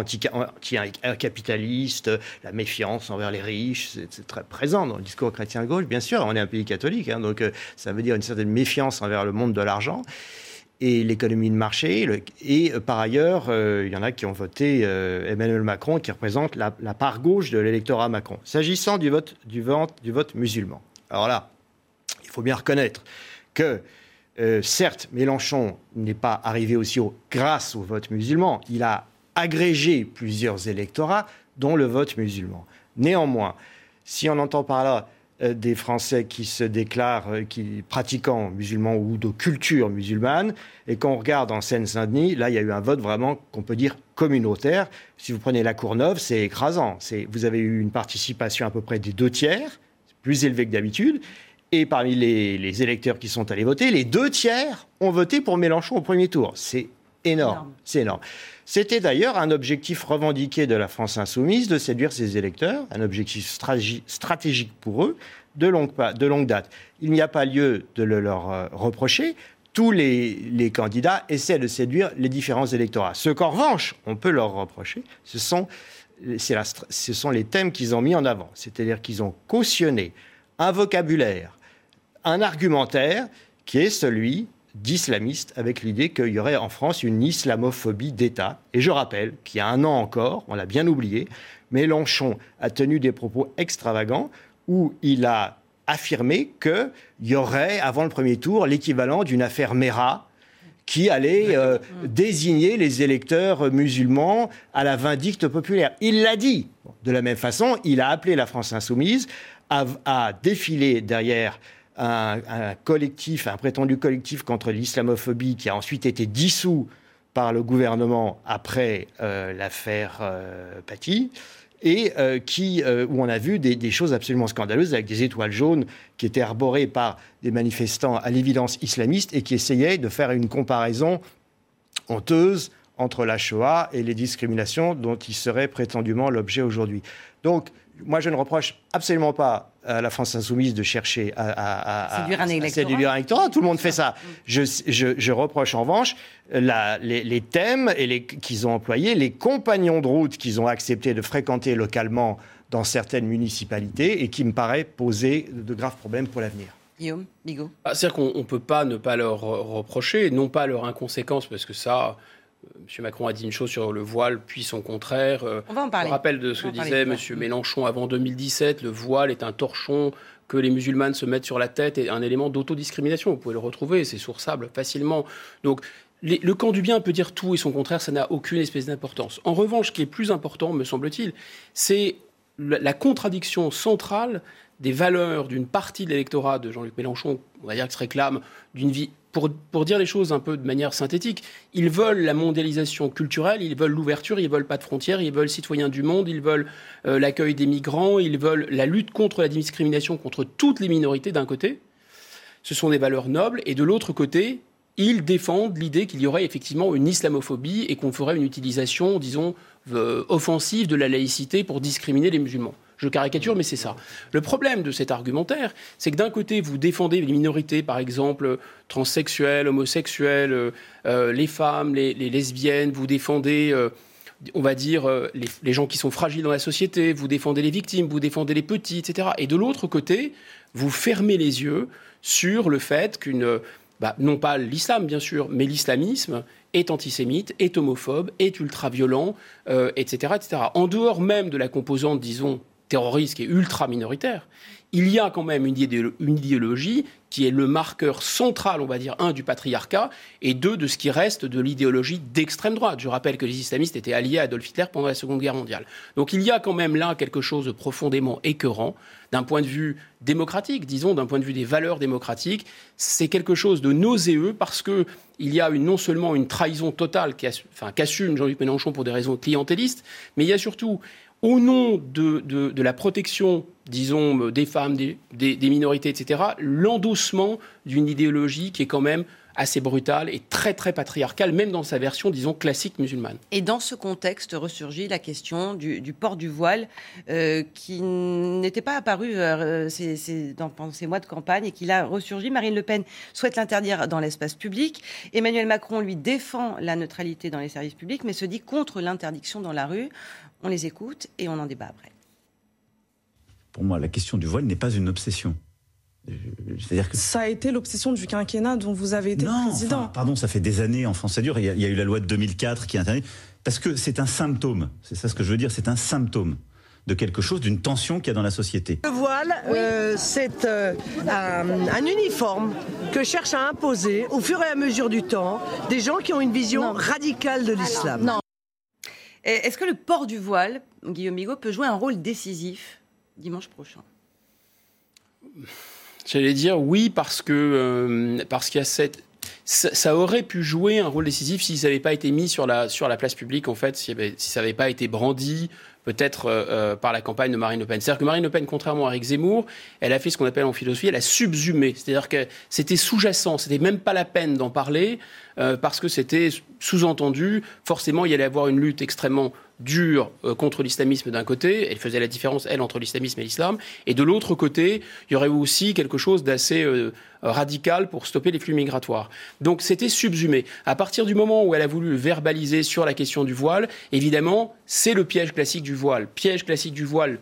anti-capitaliste, la méfiance envers les riches, c'est, c'est très présent dans le discours chrétien de gauche. Bien sûr, on est un pays catholique, hein, donc euh, ça veut dire une certaine méfiance envers le monde de l'argent et l'économie de marché. Le, et euh, par ailleurs, euh, il y en a qui ont voté euh, Emmanuel Macron, qui représente la, la part gauche de l'électorat Macron. S'agissant du vote, du vote, du vote musulman, alors là, il faut bien reconnaître que, euh, certes, Mélenchon n'est pas arrivé aussi haut grâce au vote musulman. Il a agrégé plusieurs électorats, dont le vote musulman. Néanmoins, si on entend par là euh, des Français qui se déclarent euh, qui, pratiquants musulmans ou de culture musulmane, et qu'on regarde en Seine-Saint-Denis, là, il y a eu un vote vraiment qu'on peut dire communautaire. Si vous prenez la Courneuve, c'est écrasant. C'est, vous avez eu une participation à peu près des deux tiers, plus élevée que d'habitude. Et parmi les, les électeurs qui sont allés voter, les deux tiers ont voté pour Mélenchon au premier tour. C'est énorme. énorme. C'est énorme. C'était d'ailleurs un objectif revendiqué de la France insoumise de séduire ses électeurs, un objectif stragi- stratégique pour eux de longue, de longue date. Il n'y a pas lieu de le leur euh, reprocher. Tous les, les candidats essaient de séduire les différents électorats. Ce qu'en revanche, on peut leur reprocher, ce sont, c'est la, ce sont les thèmes qu'ils ont mis en avant. C'est-à-dire qu'ils ont cautionné un vocabulaire, un argumentaire qui est celui d'islamistes, avec l'idée qu'il y aurait en France une islamophobie d'État. Et je rappelle qu'il y a un an encore, on l'a bien oublié, Mélenchon a tenu des propos extravagants où il a affirmé qu'il y aurait, avant le premier tour, l'équivalent d'une affaire Mera qui allait euh, désigner les électeurs musulmans à la vindicte populaire. Il l'a dit. De la même façon, il a appelé la France insoumise à, à défiler derrière un, un collectif, un prétendu collectif contre l'islamophobie qui a ensuite été dissous par le gouvernement après euh, l'affaire euh, Paty, et euh, qui, euh, où on a vu des, des choses absolument scandaleuses avec des étoiles jaunes qui étaient arborées par des manifestants à l'évidence islamistes et qui essayaient de faire une comparaison honteuse entre la Shoah et les discriminations dont il serait prétendument l'objet aujourd'hui. Donc, moi, je ne reproche absolument pas à la France insoumise de chercher à, à, à, séduire un électorat. À séduire un électorat. Tout le monde fait ça. Je, je, je reproche en revanche la, les, les thèmes et les, qu'ils ont employés, les compagnons de route qu'ils ont accepté de fréquenter localement dans certaines municipalités et qui me paraît poser de graves problèmes pour l'avenir. Guillaume Bigot. Ah, c'est-à-dire qu'on ne peut pas ne pas leur reprocher, non pas leur inconséquence, parce que ça... M. Macron a dit une chose sur le voile, puis son contraire. On va en parler. Je rappelle de ce que disait M. Mélenchon avant deux mille dix-sept. Le voile est un torchon que les musulmanes se mettent sur la tête et un élément d'autodiscrimination. Vous pouvez le retrouver, c'est sourçable facilement. Donc, les, le camp du bien peut dire tout et son contraire, ça n'a aucune espèce d'importance. En revanche, ce qui est plus important, me semble-t-il, c'est la, la contradiction centrale des valeurs d'une partie de l'électorat de Jean-Luc Mélenchon, on va dire, qui se réclame d'une vie... Pour, pour dire les choses un peu de manière synthétique, ils veulent la mondialisation culturelle, ils veulent l'ouverture, ils veulent pas de frontières, ils veulent citoyens du monde, ils veulent euh, l'accueil des migrants, ils veulent la lutte contre la discrimination, contre toutes les minorités d'un côté. Ce sont des valeurs nobles. Et de l'autre côté, ils défendent l'idée qu'il y aurait effectivement une islamophobie et qu'on ferait une utilisation, disons, euh, offensive de la laïcité pour discriminer les musulmans. Je caricature, mais c'est ça. Le problème de cet argumentaire, c'est que d'un côté, vous défendez les minorités, par exemple, transsexuelles, homosexuelles, euh, les femmes, les, les lesbiennes, vous défendez, euh, on va dire, euh, les, les gens qui sont fragiles dans la société, vous défendez les victimes, vous défendez les petits, et cetera. Et de l'autre côté, vous fermez les yeux sur le fait qu'une... Bah, non pas l'islam, bien sûr, mais l'islamisme est antisémite, est homophobe, est ultra-violent, euh, et cetera, et cetera. En dehors même de la composante, disons, terroriste qui est ultra minoritaire, il y a quand même une, idéolo- une idéologie qui est le marqueur central, on va dire, un, du patriarcat, et deux, de ce qui reste de l'idéologie d'extrême droite. Je rappelle que les islamistes étaient alliés à Adolf Hitler pendant la Seconde Guerre mondiale. Donc il y a quand même là quelque chose de profondément écœurant, d'un point de vue démocratique, disons, d'un point de vue des valeurs démocratiques. C'est quelque chose de nauséeux parce qu'il y a une, non seulement une trahison totale enfin, qu'assume Jean-Luc Mélenchon pour des raisons clientélistes, mais il y a surtout, au nom de, de, de la protection, disons, des femmes, des, des, des minorités, et cetera, l'endossement d'une idéologie qui est quand même assez brutale et très, très patriarcale, même dans sa version, disons, classique musulmane. Et dans ce contexte ressurgit la question du, du port du voile, euh, qui n'était pas apparu euh, ces, ces, dans, pendant ces mois de campagne et qui a ressurgi. Marine Le Pen souhaite l'interdire dans l'espace public. Emmanuel Macron, lui, défend la neutralité dans les services publics, mais se dit contre l'interdiction dans la rue. On les écoute et on en débat après. Pour moi, la question du voile n'est pas une obsession. C'est-à-dire que... Ça a été l'obsession du quinquennat dont vous avez été non, président. Enfin, pardon, ça fait des années en France, ça dure. Il y a, il y a eu la loi de deux mille quatre qui a interdit. Parce que c'est un symptôme. C'est ça ce que je veux dire. C'est un symptôme de quelque chose, d'une tension qu'il y a dans la société. Le voile, oui. euh, c'est euh, un, un uniforme que cherchent à imposer au fur et à mesure du temps des gens qui ont une vision non. radicale de l'islam. Non. Est-ce que le port du voile, Guillaume Bigot, peut jouer un rôle décisif dimanche prochain ? J'allais dire oui, parce que euh, parce qu'il y a cette... Ça, ça aurait pu jouer un rôle décisif si ça n'avait pas été mis sur la, sur la place publique, en fait, si, si ça n'avait pas été brandi, peut-être euh, par la campagne de Marine Le Pen. C'est-à-dire que Marine Le Pen, contrairement à Éric Zemmour, elle a fait ce qu'on appelle en philosophie, elle a subsumé. C'est-à-dire que c'était sous-jacent, c'était même pas la peine d'en parler, euh, parce que c'était sous-entendu. Forcément, il y allait avoir une lutte extrêmement dure euh, contre l'islamisme d'un côté, elle faisait la différence, elle, entre l'islamisme et l'islam, et de l'autre côté, il y aurait aussi quelque chose d'assez euh, radical pour stopper les flux migratoires. Donc c'était subsumé. À partir du moment où elle a voulu verbaliser sur la question du voile, évidemment, c'est le piège classique du voile. Piège classique du voile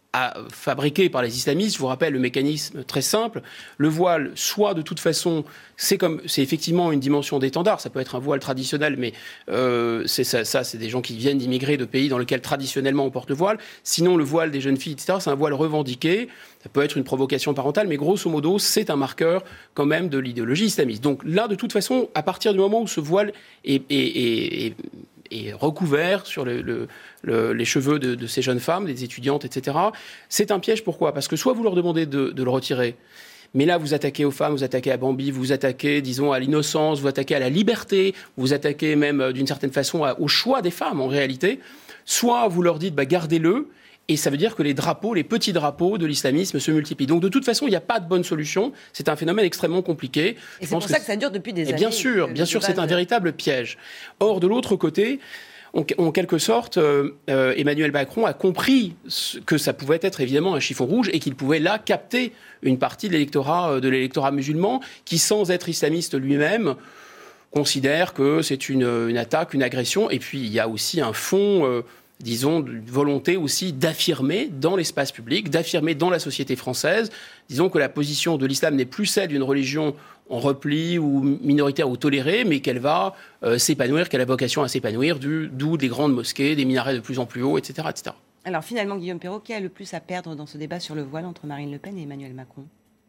fabriqué par les islamistes. Je vous rappelle le mécanisme très simple. Le voile, soit de toute façon, c'est comme, c'est effectivement une dimension d'étendard. Ça peut être un voile traditionnel, mais euh, c'est ça, ça, c'est des gens qui viennent d'immigrer de pays dans lesquels traditionnellement on porte le voile. Sinon, le voile des jeunes filles, et cetera, c'est un voile revendiqué. Ça peut être une provocation parentale, mais grosso modo, c'est un marqueur quand même de l'idéologie islamiste. Donc là, de toute façon, à partir du moment où ce voile est, est, est, est et recouvert sur le, le, le, les cheveux de, de ces jeunes femmes, des étudiantes, et cetera. C'est un piège, pourquoi ? Parce que soit vous leur demandez de, de le retirer, mais là vous attaquez aux femmes, vous attaquez à Bambi, vous attaquez, disons, à l'innocence, vous attaquez à la liberté, vous attaquez même d'une certaine façon à, au choix des femmes en réalité, soit vous leur dites bah, gardez-le, et ça veut dire que les drapeaux, les petits drapeaux de l'islamisme se multiplient. Donc de toute façon, il n'y a pas de bonne solution. C'est un phénomène extrêmement compliqué. Et Je c'est pour que ça que ça dure depuis des et années. Bien sûr, bien sûr, c'est un véritable piège. Or, de l'autre côté, en, en quelque sorte, euh, euh, Emmanuel Macron a compris que ça pouvait être évidemment un chiffon rouge et qu'il pouvait là capter une partie de l'électorat, de l'électorat musulman qui, sans être islamiste lui-même, considère que c'est une, une attaque, une agression. Et puis, il y a aussi un fond... Euh, disons, une volonté aussi d'affirmer dans l'espace public, d'affirmer dans la société française, disons que la position de l'islam n'est plus celle d'une religion en repli ou minoritaire ou tolérée, mais qu'elle va euh, s'épanouir, qu'elle a vocation à s'épanouir, du, d'où des grandes mosquées, des minarets de plus en plus hauts, et cetera, et cetera. Alors finalement, Guillaume Perrault, qui a le plus à perdre dans ce débat sur le voile entre Marine Le Pen et Emmanuel Macron ?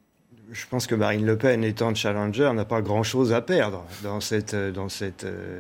Je pense que Marine Le Pen, étant challenger, n'a pas grand-chose à perdre dans cette... Dans cette euh...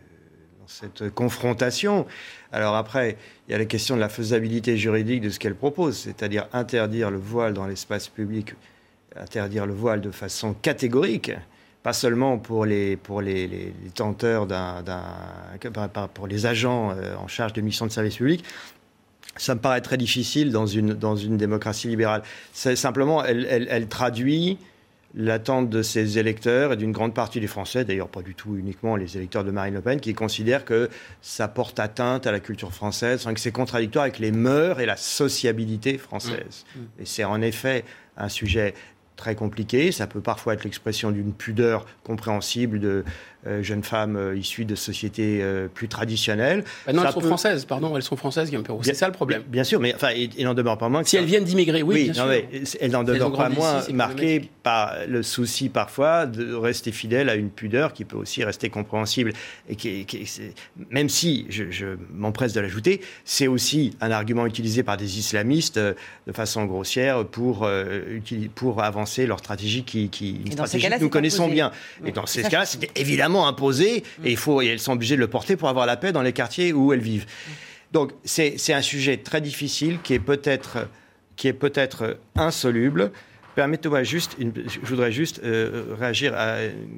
cette confrontation. Alors après, il y a la question de la faisabilité juridique de ce qu'elle propose, c'est-à-dire interdire le voile dans l'espace public, interdire le voile de façon catégorique, pas seulement pour les, pour les, les, les tenteurs, d'un, d'un, pour les agents en charge de missions de service public. Ça me paraît très difficile dans une, dans une démocratie libérale. C'est simplement, elle, elle, elle traduit l'attente de ses électeurs et d'une grande partie des Français, d'ailleurs pas du tout uniquement les électeurs de Marine Le Pen, qui considèrent que ça porte atteinte à la culture française, enfin, que c'est contradictoire avec les mœurs et la sociabilité française. Mmh. Et c'est en effet un sujet très compliqué. Ça peut parfois être l'expression d'une pudeur compréhensible de, euh, jeunes femmes euh, issues de sociétés euh, plus traditionnelles. Bah non, ça elles sont peut... françaises, pardon, elles sont françaises, Guillaume Perrault. C'est ça le problème. Bien, bien sûr, mais enfin, il, il n'en demeure pas moins que si ça... elles viennent d'immigrer, oui, oui bien non, sûr. mais elles n'en demeurent pas moins ici, marquées par le souci parfois de rester fidèle à une pudeur qui peut aussi rester compréhensible. Et qui, qui, c'est... Même si, je, je m'empresse de l'ajouter, c'est aussi un argument utilisé par des islamistes euh, de façon grossière pour, euh, pour avancer leur stratégie qui, qui une stratégie que nous connaissons bien. Et dans ces cas-là, c'était évidemment imposé et, il faut, et elles sont obligées de le porter pour avoir la paix dans les quartiers où elles vivent. Donc c'est, c'est un sujet très difficile qui est peut-être, qui est peut-être insoluble. Permettez-moi juste, une, je voudrais juste euh, réagir à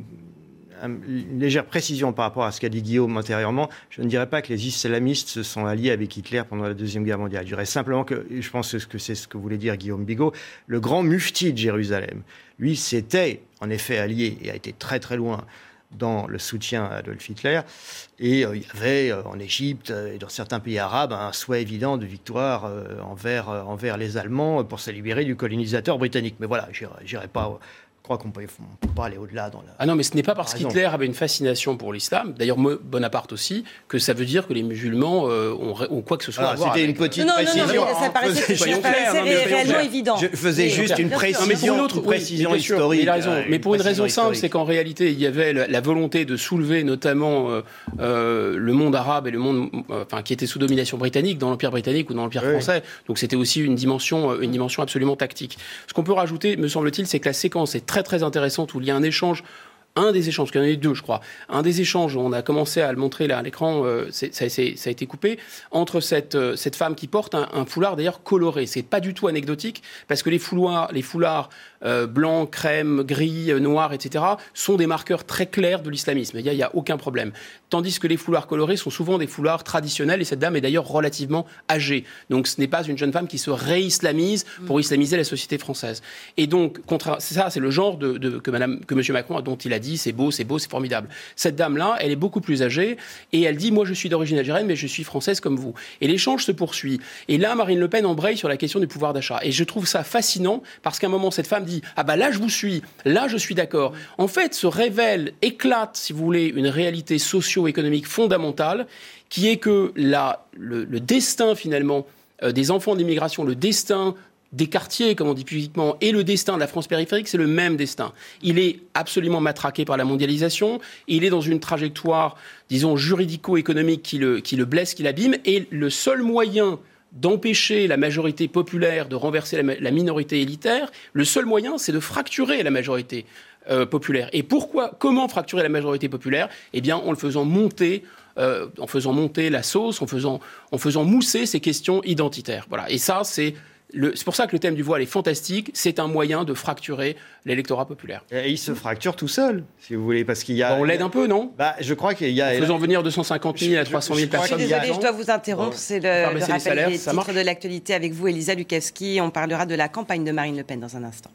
une légère précision par rapport à ce qu'a dit Guillaume antérieurement. Je ne dirais pas que les islamistes se sont alliés avec Hitler pendant la Deuxième Guerre mondiale. Je dirais simplement que, je pense que c'est ce que voulait dire Guillaume Bigot, le grand mufti de Jérusalem, lui, s'était en effet allié et a été très très loin dans le soutien à Adolf Hitler. Et euh, il y avait euh, en Égypte euh, et dans certains pays arabes un souhait évident de victoire euh, envers, euh, envers les Allemands pour se libérer du colonisateur britannique. Mais voilà, je n'irai pas... Je crois qu'on ne peut pas aller au-delà dans la... Ah non, mais ce n'est pas parce qu'Hitler avait une fascination pour l'islam, d'ailleurs Bonaparte aussi, que ça veut dire que les musulmans euh, ont, ont quoi que ce soit Alors, à voir c'était avec... une petite non, précision. Non, non, non, ça paraissait, soyons ça paraissait clairs, non, réellement clair. évident. Je faisais juste une précision, non, mais pour une autre, une précision oui, sûr, historique. Il a raison. Euh, mais pour une raison simple, historique. c'est qu'en réalité, il y avait la, la volonté de soulever notamment euh, euh, le monde arabe et le monde, euh, enfin, qui était sous domination britannique, dans l'Empire britannique ou dans l'Empire oui. français. Donc c'était aussi une dimension, une dimension absolument tactique. Ce qu'on peut rajouter, me semble-t-il, c'est que la séquence est très très intéressante où il y a un échange. Un des échanges, parce qu'il y en a eu deux, je crois. Un des échanges, on a commencé à le montrer là à l'écran, euh, c'est, ça, c'est, ça a été coupé, entre cette, euh, cette femme qui porte un, un foulard d'ailleurs coloré. C'est pas du tout anecdotique, parce que les foulards, les foulards euh, blancs, crème, gris, euh, noirs, et cetera, sont des marqueurs très clairs de l'islamisme. Il n'y a, il y a aucun problème. Tandis que les foulards colorés sont souvent des foulards traditionnels, et cette dame est d'ailleurs relativement âgée. Donc ce n'est pas une jeune femme qui se réislamise pour islamiser la société française. Et donc, contre, c'est ça, c'est le genre de, de, que, Madame, que M. Macron, dont il a dit c'est beau, c'est beau, c'est formidable. Cette dame-là, elle est beaucoup plus âgée et elle dit, moi je suis d'origine algérienne, mais je suis française comme vous. Et l'échange se poursuit. Et là, Marine Le Pen embraye sur la question du pouvoir d'achat. Et je trouve ça fascinant parce qu'à un moment, cette femme dit, ah bah là je vous suis, là je suis d'accord. En fait, se révèle, éclate, si vous voulez, une réalité socio-économique fondamentale qui est que la, le, le destin finalement euh, des enfants d'immigration, le destin des quartiers, comme on dit publiquement, et le destin de la France périphérique, c'est le même destin. Il est absolument matraqué par la mondialisation, il est dans une trajectoire, disons, juridico-économique qui le, qui le blesse, qui l'abîme, et le seul moyen d'empêcher la majorité populaire de renverser la, la minorité élitaire, le seul moyen, c'est de fracturer la majorité euh, populaire. Et pourquoi, comment fracturer la majorité populaire ? Eh bien, en le faisant monter Euh, en faisant monter la sauce, en faisant, en faisant mousser ces questions identitaires. Voilà. Et ça, c'est, le, c'est pour ça que le thème du voile est fantastique. C'est un moyen de fracturer l'électorat populaire. Et il se fracture tout seul, si vous voulez, parce qu'il y a... Bon, on l'aide un peu, non ? Bah, je crois qu'il y a... En faisant venir deux cent cinquante mille à trois cent mille personnes. Je suis désolée, je dois vous interrompre. Bon. C'est le, le rappel salaires, des titres marche. de l'actualité avec vous, Elisa Lukaski. On parlera de la campagne de Marine Le Pen dans un instant.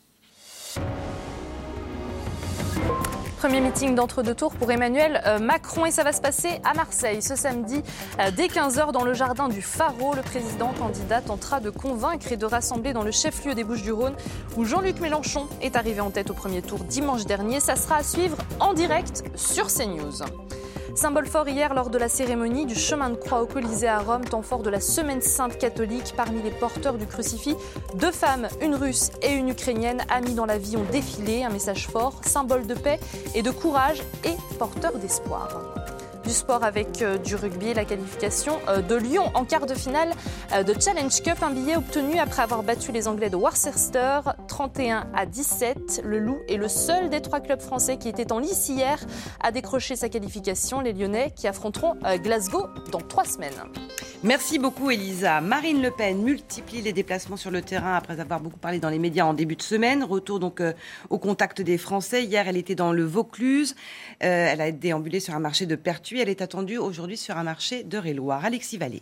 Premier meeting d'entre-deux tours pour Emmanuel Macron et ça va se passer à Marseille ce samedi dès quinze heures dans le jardin du Pharaon. Le président candidat tentera de convaincre et de rassembler dans le chef-lieu des Bouches-du-Rhône où Jean-Luc Mélenchon est arrivé en tête au premier tour dimanche dernier. Ça sera à suivre en direct sur CNews. Symbole fort hier lors de la cérémonie du chemin de croix au Colisée à Rome, temps fort de la Semaine sainte catholique. Parmi les porteurs du crucifix, deux femmes, une russe et une ukrainienne, amies dans la vie, ont défilé. Un message fort, symbole de paix et de courage et porteur d'espoir. Du sport avec euh, du rugby, la qualification euh, de Lyon en quart de finale euh, de Challenge Cup. Un billet obtenu après avoir battu les Anglais de Worcester, trente et un à dix-sept. Le Loup est le seul des trois clubs français qui était en lice hier à décrocher sa qualification. Les Lyonnais qui affronteront euh, Glasgow dans trois semaines. Merci beaucoup Elisa. Marine Le Pen multiplie les déplacements sur le terrain après avoir beaucoup parlé dans les médias en début de semaine. Retour donc euh, au contact des Français. Hier, elle était dans le Vaucluse. Euh, elle a déambulé sur un marché de Pertuis. Elle est attendue aujourd'hui sur un marché d'Eure-et-Loir. Alexis Vallée.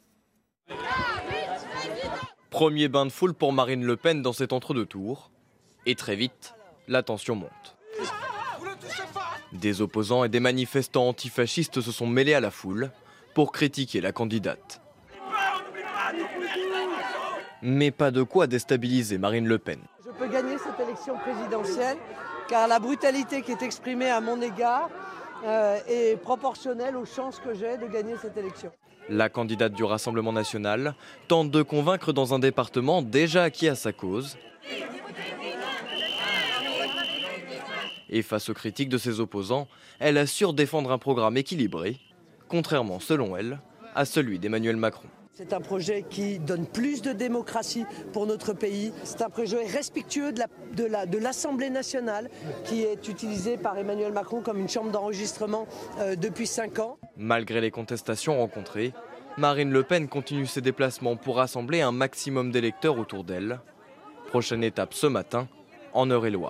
Premier bain de foule pour Marine Le Pen dans cet entre-deux tours. Et très vite, la tension monte. Des opposants et des manifestants antifascistes se sont mêlés à la foule pour critiquer la candidate. Mais pas de quoi déstabiliser Marine Le Pen. Je peux gagner cette élection présidentielle car la brutalité qui est exprimée à mon égard euh, et proportionnelle aux chances que j'ai de gagner cette élection. La candidate du Rassemblement national tente de convaincre dans un département déjà acquis à sa cause. Et face aux critiques de ses opposants, elle assure défendre un programme équilibré, contrairement, selon elle, à celui d'Emmanuel Macron. C'est un projet qui donne plus de démocratie pour notre pays. C'est un projet respectueux de, la, de, la, de l'Assemblée nationale qui est utilisée par Emmanuel Macron comme une chambre d'enregistrement euh, depuis cinq ans. Malgré les contestations rencontrées, Marine Le Pen continue ses déplacements pour rassembler un maximum d'électeurs autour d'elle. Prochaine étape ce matin, en Eure-et-Loire.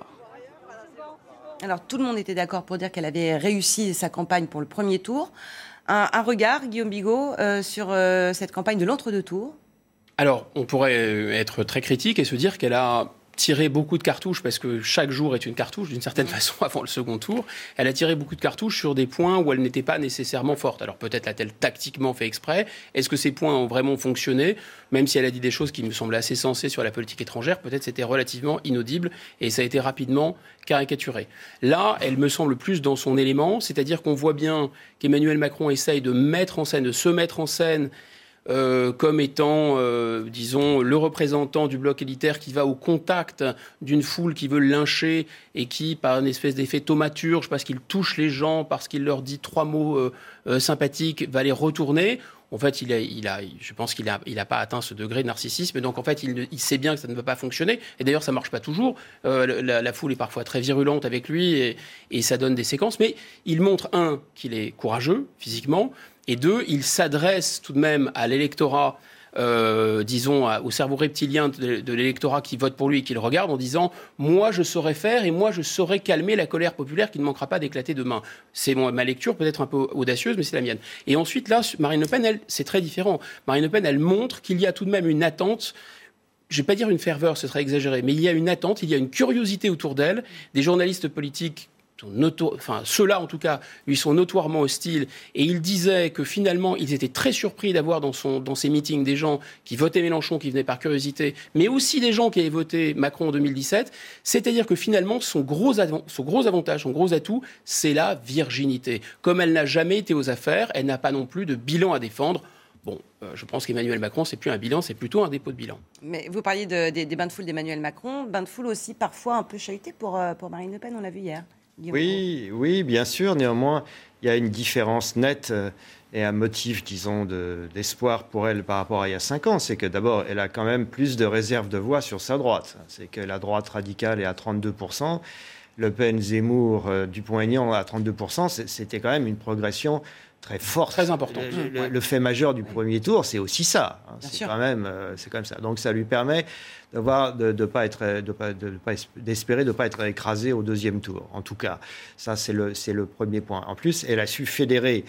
Alors tout le monde était d'accord pour dire qu'elle avait réussi sa campagne pour le premier tour. Un, un regard, Guillaume Bigot, euh, sur euh, cette campagne de l'entre-deux tours? Alors, on pourrait être très critique et se dire qu'elle a tiré beaucoup de cartouches, parce que chaque jour est une cartouche, d'une certaine façon, avant le second tour. Elle a tiré beaucoup de cartouches sur des points où elle n'était pas nécessairement forte. Alors peut-être l'a-t-elle tactiquement fait exprès. Est-ce que ces points ont vraiment fonctionné? Même si elle a dit des choses qui me semblaient assez sensées sur la politique étrangère, peut-être c'était relativement inaudible et ça a été rapidement caricaturé. Là, elle me semble plus dans son élément, c'est-à-dire qu'on voit bien qu'Emmanuel Macron essaye de mettre en scène, de se mettre en scène Euh, comme étant, euh, disons, le représentant du bloc élitaire qui va au contact d'une foule qui veut le lyncher et qui, par une espèce d'effet thaumaturge, parce qu'il touche les gens, parce qu'il leur dit trois mots euh, euh, sympathiques, va les retourner. En fait, il a, il a, je pense qu'il n'a il a pas atteint ce degré de narcissisme. Donc, en fait, il, il sait bien que ça ne va pas fonctionner. Et d'ailleurs, ça ne marche pas toujours. Euh, la, la foule est parfois très virulente avec lui et, et ça donne des séquences. Mais il montre, un, qu'il est courageux physiquement. Et deux, il s'adresse tout de même à l'électorat, euh, disons, à, au cerveau reptilien de, de l'électorat qui vote pour lui et qui le regarde en disant « Moi, je saurais faire et moi, je saurais calmer la colère populaire qui ne manquera pas d'éclater demain. » C'est bon, ma lecture, peut-être un peu audacieuse, mais c'est la mienne. Et ensuite, là, Marine Le Pen, elle, c'est très différent. Marine Le Pen, elle montre qu'il y a tout de même une attente. Je ne vais pas dire une ferveur, ce serait exagéré, mais il y a une attente, il y a une curiosité autour d'elle. Des journalistes politiques, Noto... enfin ceux-là en tout cas, lui sont notoirement hostiles, et il disait que finalement ils étaient très surpris d'avoir dans, son... dans ses meetings des gens qui votaient Mélenchon, qui venaient par curiosité, mais aussi des gens qui avaient voté Macron en deux mille dix-sept, c'est-à-dire que finalement son gros, av... son gros avantage, son gros atout, c'est la virginité. Comme elle n'a jamais été aux affaires, elle n'a pas non plus de bilan à défendre. Bon, euh, je pense qu'Emmanuel Macron, c'est plus un bilan, c'est plutôt un dépôt de bilan. Mais vous parliez de, des, des bains de foule d'Emmanuel Macron, bains de foule aussi parfois un peu chahuté pour, euh, pour Marine Le Pen, on l'a vu hier. Oui, oui, bien sûr. Néanmoins, il y a une différence nette euh, et un motif, disons, de, d'espoir pour elle par rapport à il y a cinq ans. C'est que d'abord, elle a quand même plus de réserves de voix sur sa droite. C'est que la droite radicale est à trente-deux pour cent. Le Pen, Zemmour, euh, Dupont-Aignan à trente-deux pour cent. C'est, c'était quand même une progression très forte. Très importante. Le, le, le fait majeur du premier tour, c'est aussi ça. Hein, c'est, quand même, euh, c'est quand même ça. Donc ça lui permet d'avoir, de ne pas être, de pas, de pas, d'espérer de ne pas être écrasé au deuxième tour. En tout cas, ça c'est le, c'est le premier point. En plus, elle a su fédérer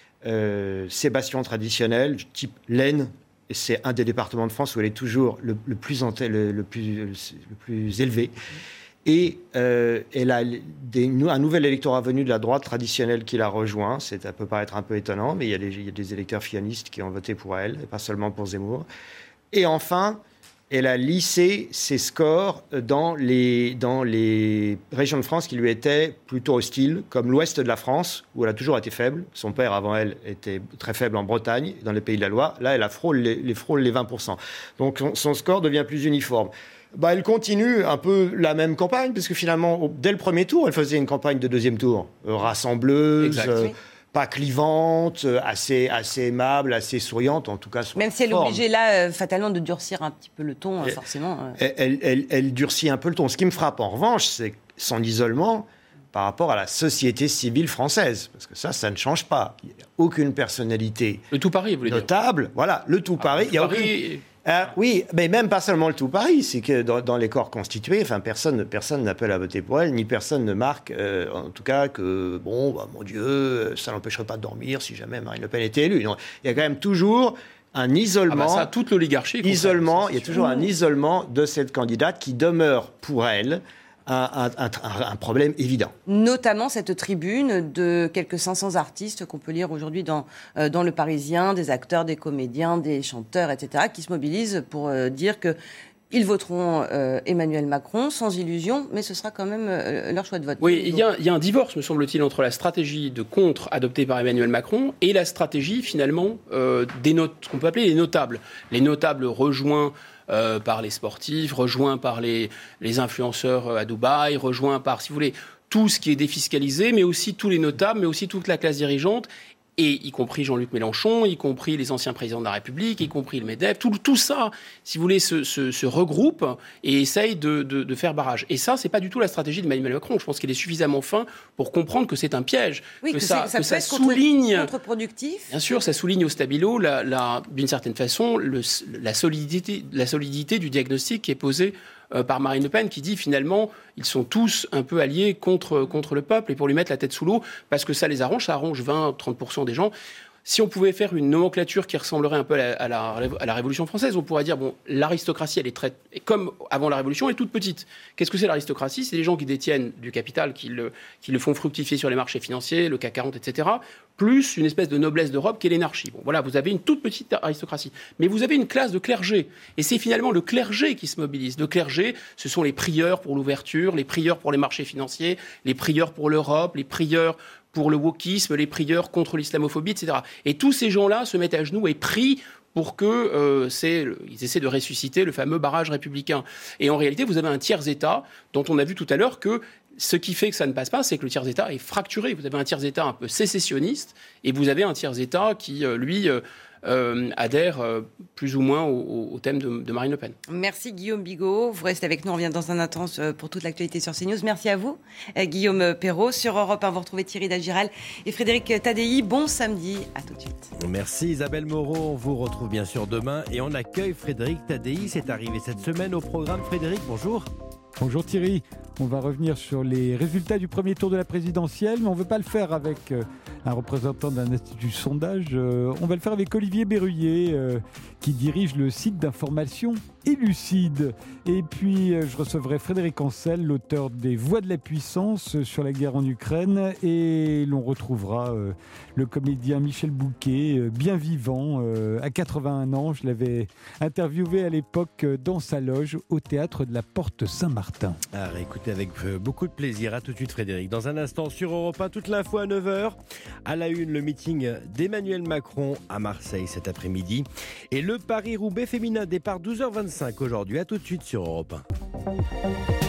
euh, ses bastions traditionnels, type l'Aisne. C'est un des départements de France où elle est toujours le, le, plus, le, le, plus, le plus élevé. Et euh, elle a des, un nouvel électorat venu de la droite traditionnelle qui l'a rejoint. C'est, ça peut paraître un peu étonnant, mais il y a des, il y a des électeurs fianistes qui ont voté pour elle, et pas seulement pour Zemmour. Et enfin, elle a lissé ses scores dans les, dans les régions de France qui lui étaient plutôt hostiles, comme l'ouest de la France, où elle a toujours été faible. Son père, avant elle, était très faible en Bretagne, dans les Pays de la Loire. Là, elle a frôle les, les, frôle les vingt pour cent. Donc son score devient plus uniforme. Bah, elle continue un peu la même campagne, parce que finalement, au, dès le premier tour, elle faisait une campagne de deuxième tour, euh, rassembleuse, euh, pas clivante, euh, assez, assez aimable, assez souriante, en tout cas. Même si elle est obligée là, euh, fatalement, de durcir un petit peu le ton, elle, forcément. Euh. Elle, elle, elle, elle durcit un peu le ton. Ce qui me frappe, en revanche, c'est son isolement par rapport à la société civile française, parce que ça, ça ne change pas. Il n'y a aucune personnalité le tout Paris, vous voulez notable. Dire. Voilà, le tout ah, Paris. Le il y a Paris... aucune... Euh, oui, mais même pas seulement le tout Paris, c'est que dans, dans les corps constitués, enfin, personne, personne n'appelle à voter pour elle, ni personne ne marque, euh, en tout cas, que, bon, bah, mon Dieu, ça n'empêcherait pas de dormir si jamais Marine Le Pen était élue. Donc, il y a quand même toujours un isolement. Ah bah ça, toute l'oligarchie. Isolement, ça, il y a toujours un isolement de cette candidate qui demeure pour elle Un, un, un, un problème évident. Notamment cette tribune de quelques cinq cents artistes qu'on peut lire aujourd'hui dans, euh, dans Le Parisien, des acteurs, des comédiens, des chanteurs, et cetera, qui se mobilisent pour euh, dire que Ils voteront euh, Emmanuel Macron sans illusion, mais ce sera quand même euh, leur choix de vote. Oui, il y, a, il y a un divorce, me semble-t-il, entre la stratégie de contre adoptée par Emmanuel Macron et la stratégie, finalement, euh, des notes, ce qu'on peut appeler les notables. Les notables rejoints euh, par les sportifs, rejoints par les, les influenceurs à Dubaï, rejoints par, si vous voulez, tout ce qui est défiscalisé, mais aussi tous les notables, mais aussi toute la classe dirigeante. Et y compris Jean-Luc Mélenchon, y compris les anciens présidents de la République, y compris le MEDEF, tout, tout ça, si vous voulez, se, se, se regroupe et essaye de, de, de faire barrage. Et ça, c'est pas du tout la stratégie d'Emmanuel Macron. Je pense qu'il est suffisamment fin pour comprendre que c'est un piège, oui, que, que ça, ça, que ça contre, souligne, contre-productif. Bien sûr, ça souligne au stabilo, la, la, d'une certaine façon, le, la solidité, la solidité du diagnostic qui est posé Euh, par Marine Le Pen, qui dit finalement ils sont tous un peu alliés contre, contre le peuple et pour lui mettre la tête sous l'eau parce que ça les arrange, ça arrange vingt à trente pour cent des gens. Si on pouvait faire une nomenclature qui ressemblerait un peu à la, à la, à la Révolution française, on pourrait dire, bon, l'aristocratie, elle est très, comme avant la Révolution, elle est toute petite. Qu'est-ce que c'est l'aristocratie ? C'est des gens qui détiennent du capital, qui le, qui le font fructifier sur les marchés financiers, le C A C quarante, et cetera, plus une espèce de noblesse d'Europe qui est l'énarchie. Bon, voilà, vous avez une toute petite aristocratie. Mais vous avez une classe de clergé. Et c'est finalement le clergé qui se mobilise. Le clergé, ce sont les prieurs pour l'ouverture, les prieurs pour les marchés financiers, les prieurs pour l'Europe, les prieurs pour le wokisme, les prieurs contre l'islamophobie, et cetera. Et tous ces gens-là se mettent à genoux et prient pour que euh, c'est, ils essaient de ressusciter le fameux barrage républicain. Et en réalité, vous avez un tiers-État dont on a vu tout à l'heure que ce qui fait que ça ne passe pas, c'est que le tiers-État est fracturé. Vous avez un tiers-État un peu sécessionniste et vous avez un tiers-État qui, euh, lui, euh, euh, adhère euh, plus ou moins au, au thème de, de Marine Le Pen. Merci Guillaume Bigot. Vous restez avec nous, on revient dans un instant pour toute l'actualité sur CNews. Merci à vous, Guillaume Perrault. Sur Europe un, vous retrouvez Thierry Dagiral et Frédéric Tadei. Bon samedi, à tout de suite. Merci Isabelle Moreau, on vous retrouve bien sûr demain et on accueille Frédéric Tadei. C'est arrivé cette semaine au programme. Frédéric, bonjour. Bonjour Thierry, on va revenir sur les résultats du premier tour de la présidentielle, mais on ne veut pas le faire avec un représentant d'un institut de sondage, on va le faire avec Olivier Berruyer, qui dirige le site d'information Élucide. Et puis je recevrai Frédéric Ancel, l'auteur des Voix de la puissance sur la guerre en Ukraine, et l'on retrouvera le comédien Michel Bouquet, bien vivant, à quatre-vingt-un ans. Je l'avais interviewé à l'époque dans sa loge au théâtre de la Porte Saint-Martin. Ah, écoutez avec beaucoup de plaisir. À tout de suite Frédéric. Dans un instant sur Europe un, toute l'info à neuf heures. À la une, le meeting d'Emmanuel Macron à Marseille cet après-midi. Et le Paris-Roubaix féminin, départ douze heures vingt-cinq aujourd'hui. À tout de suite sur Europe un.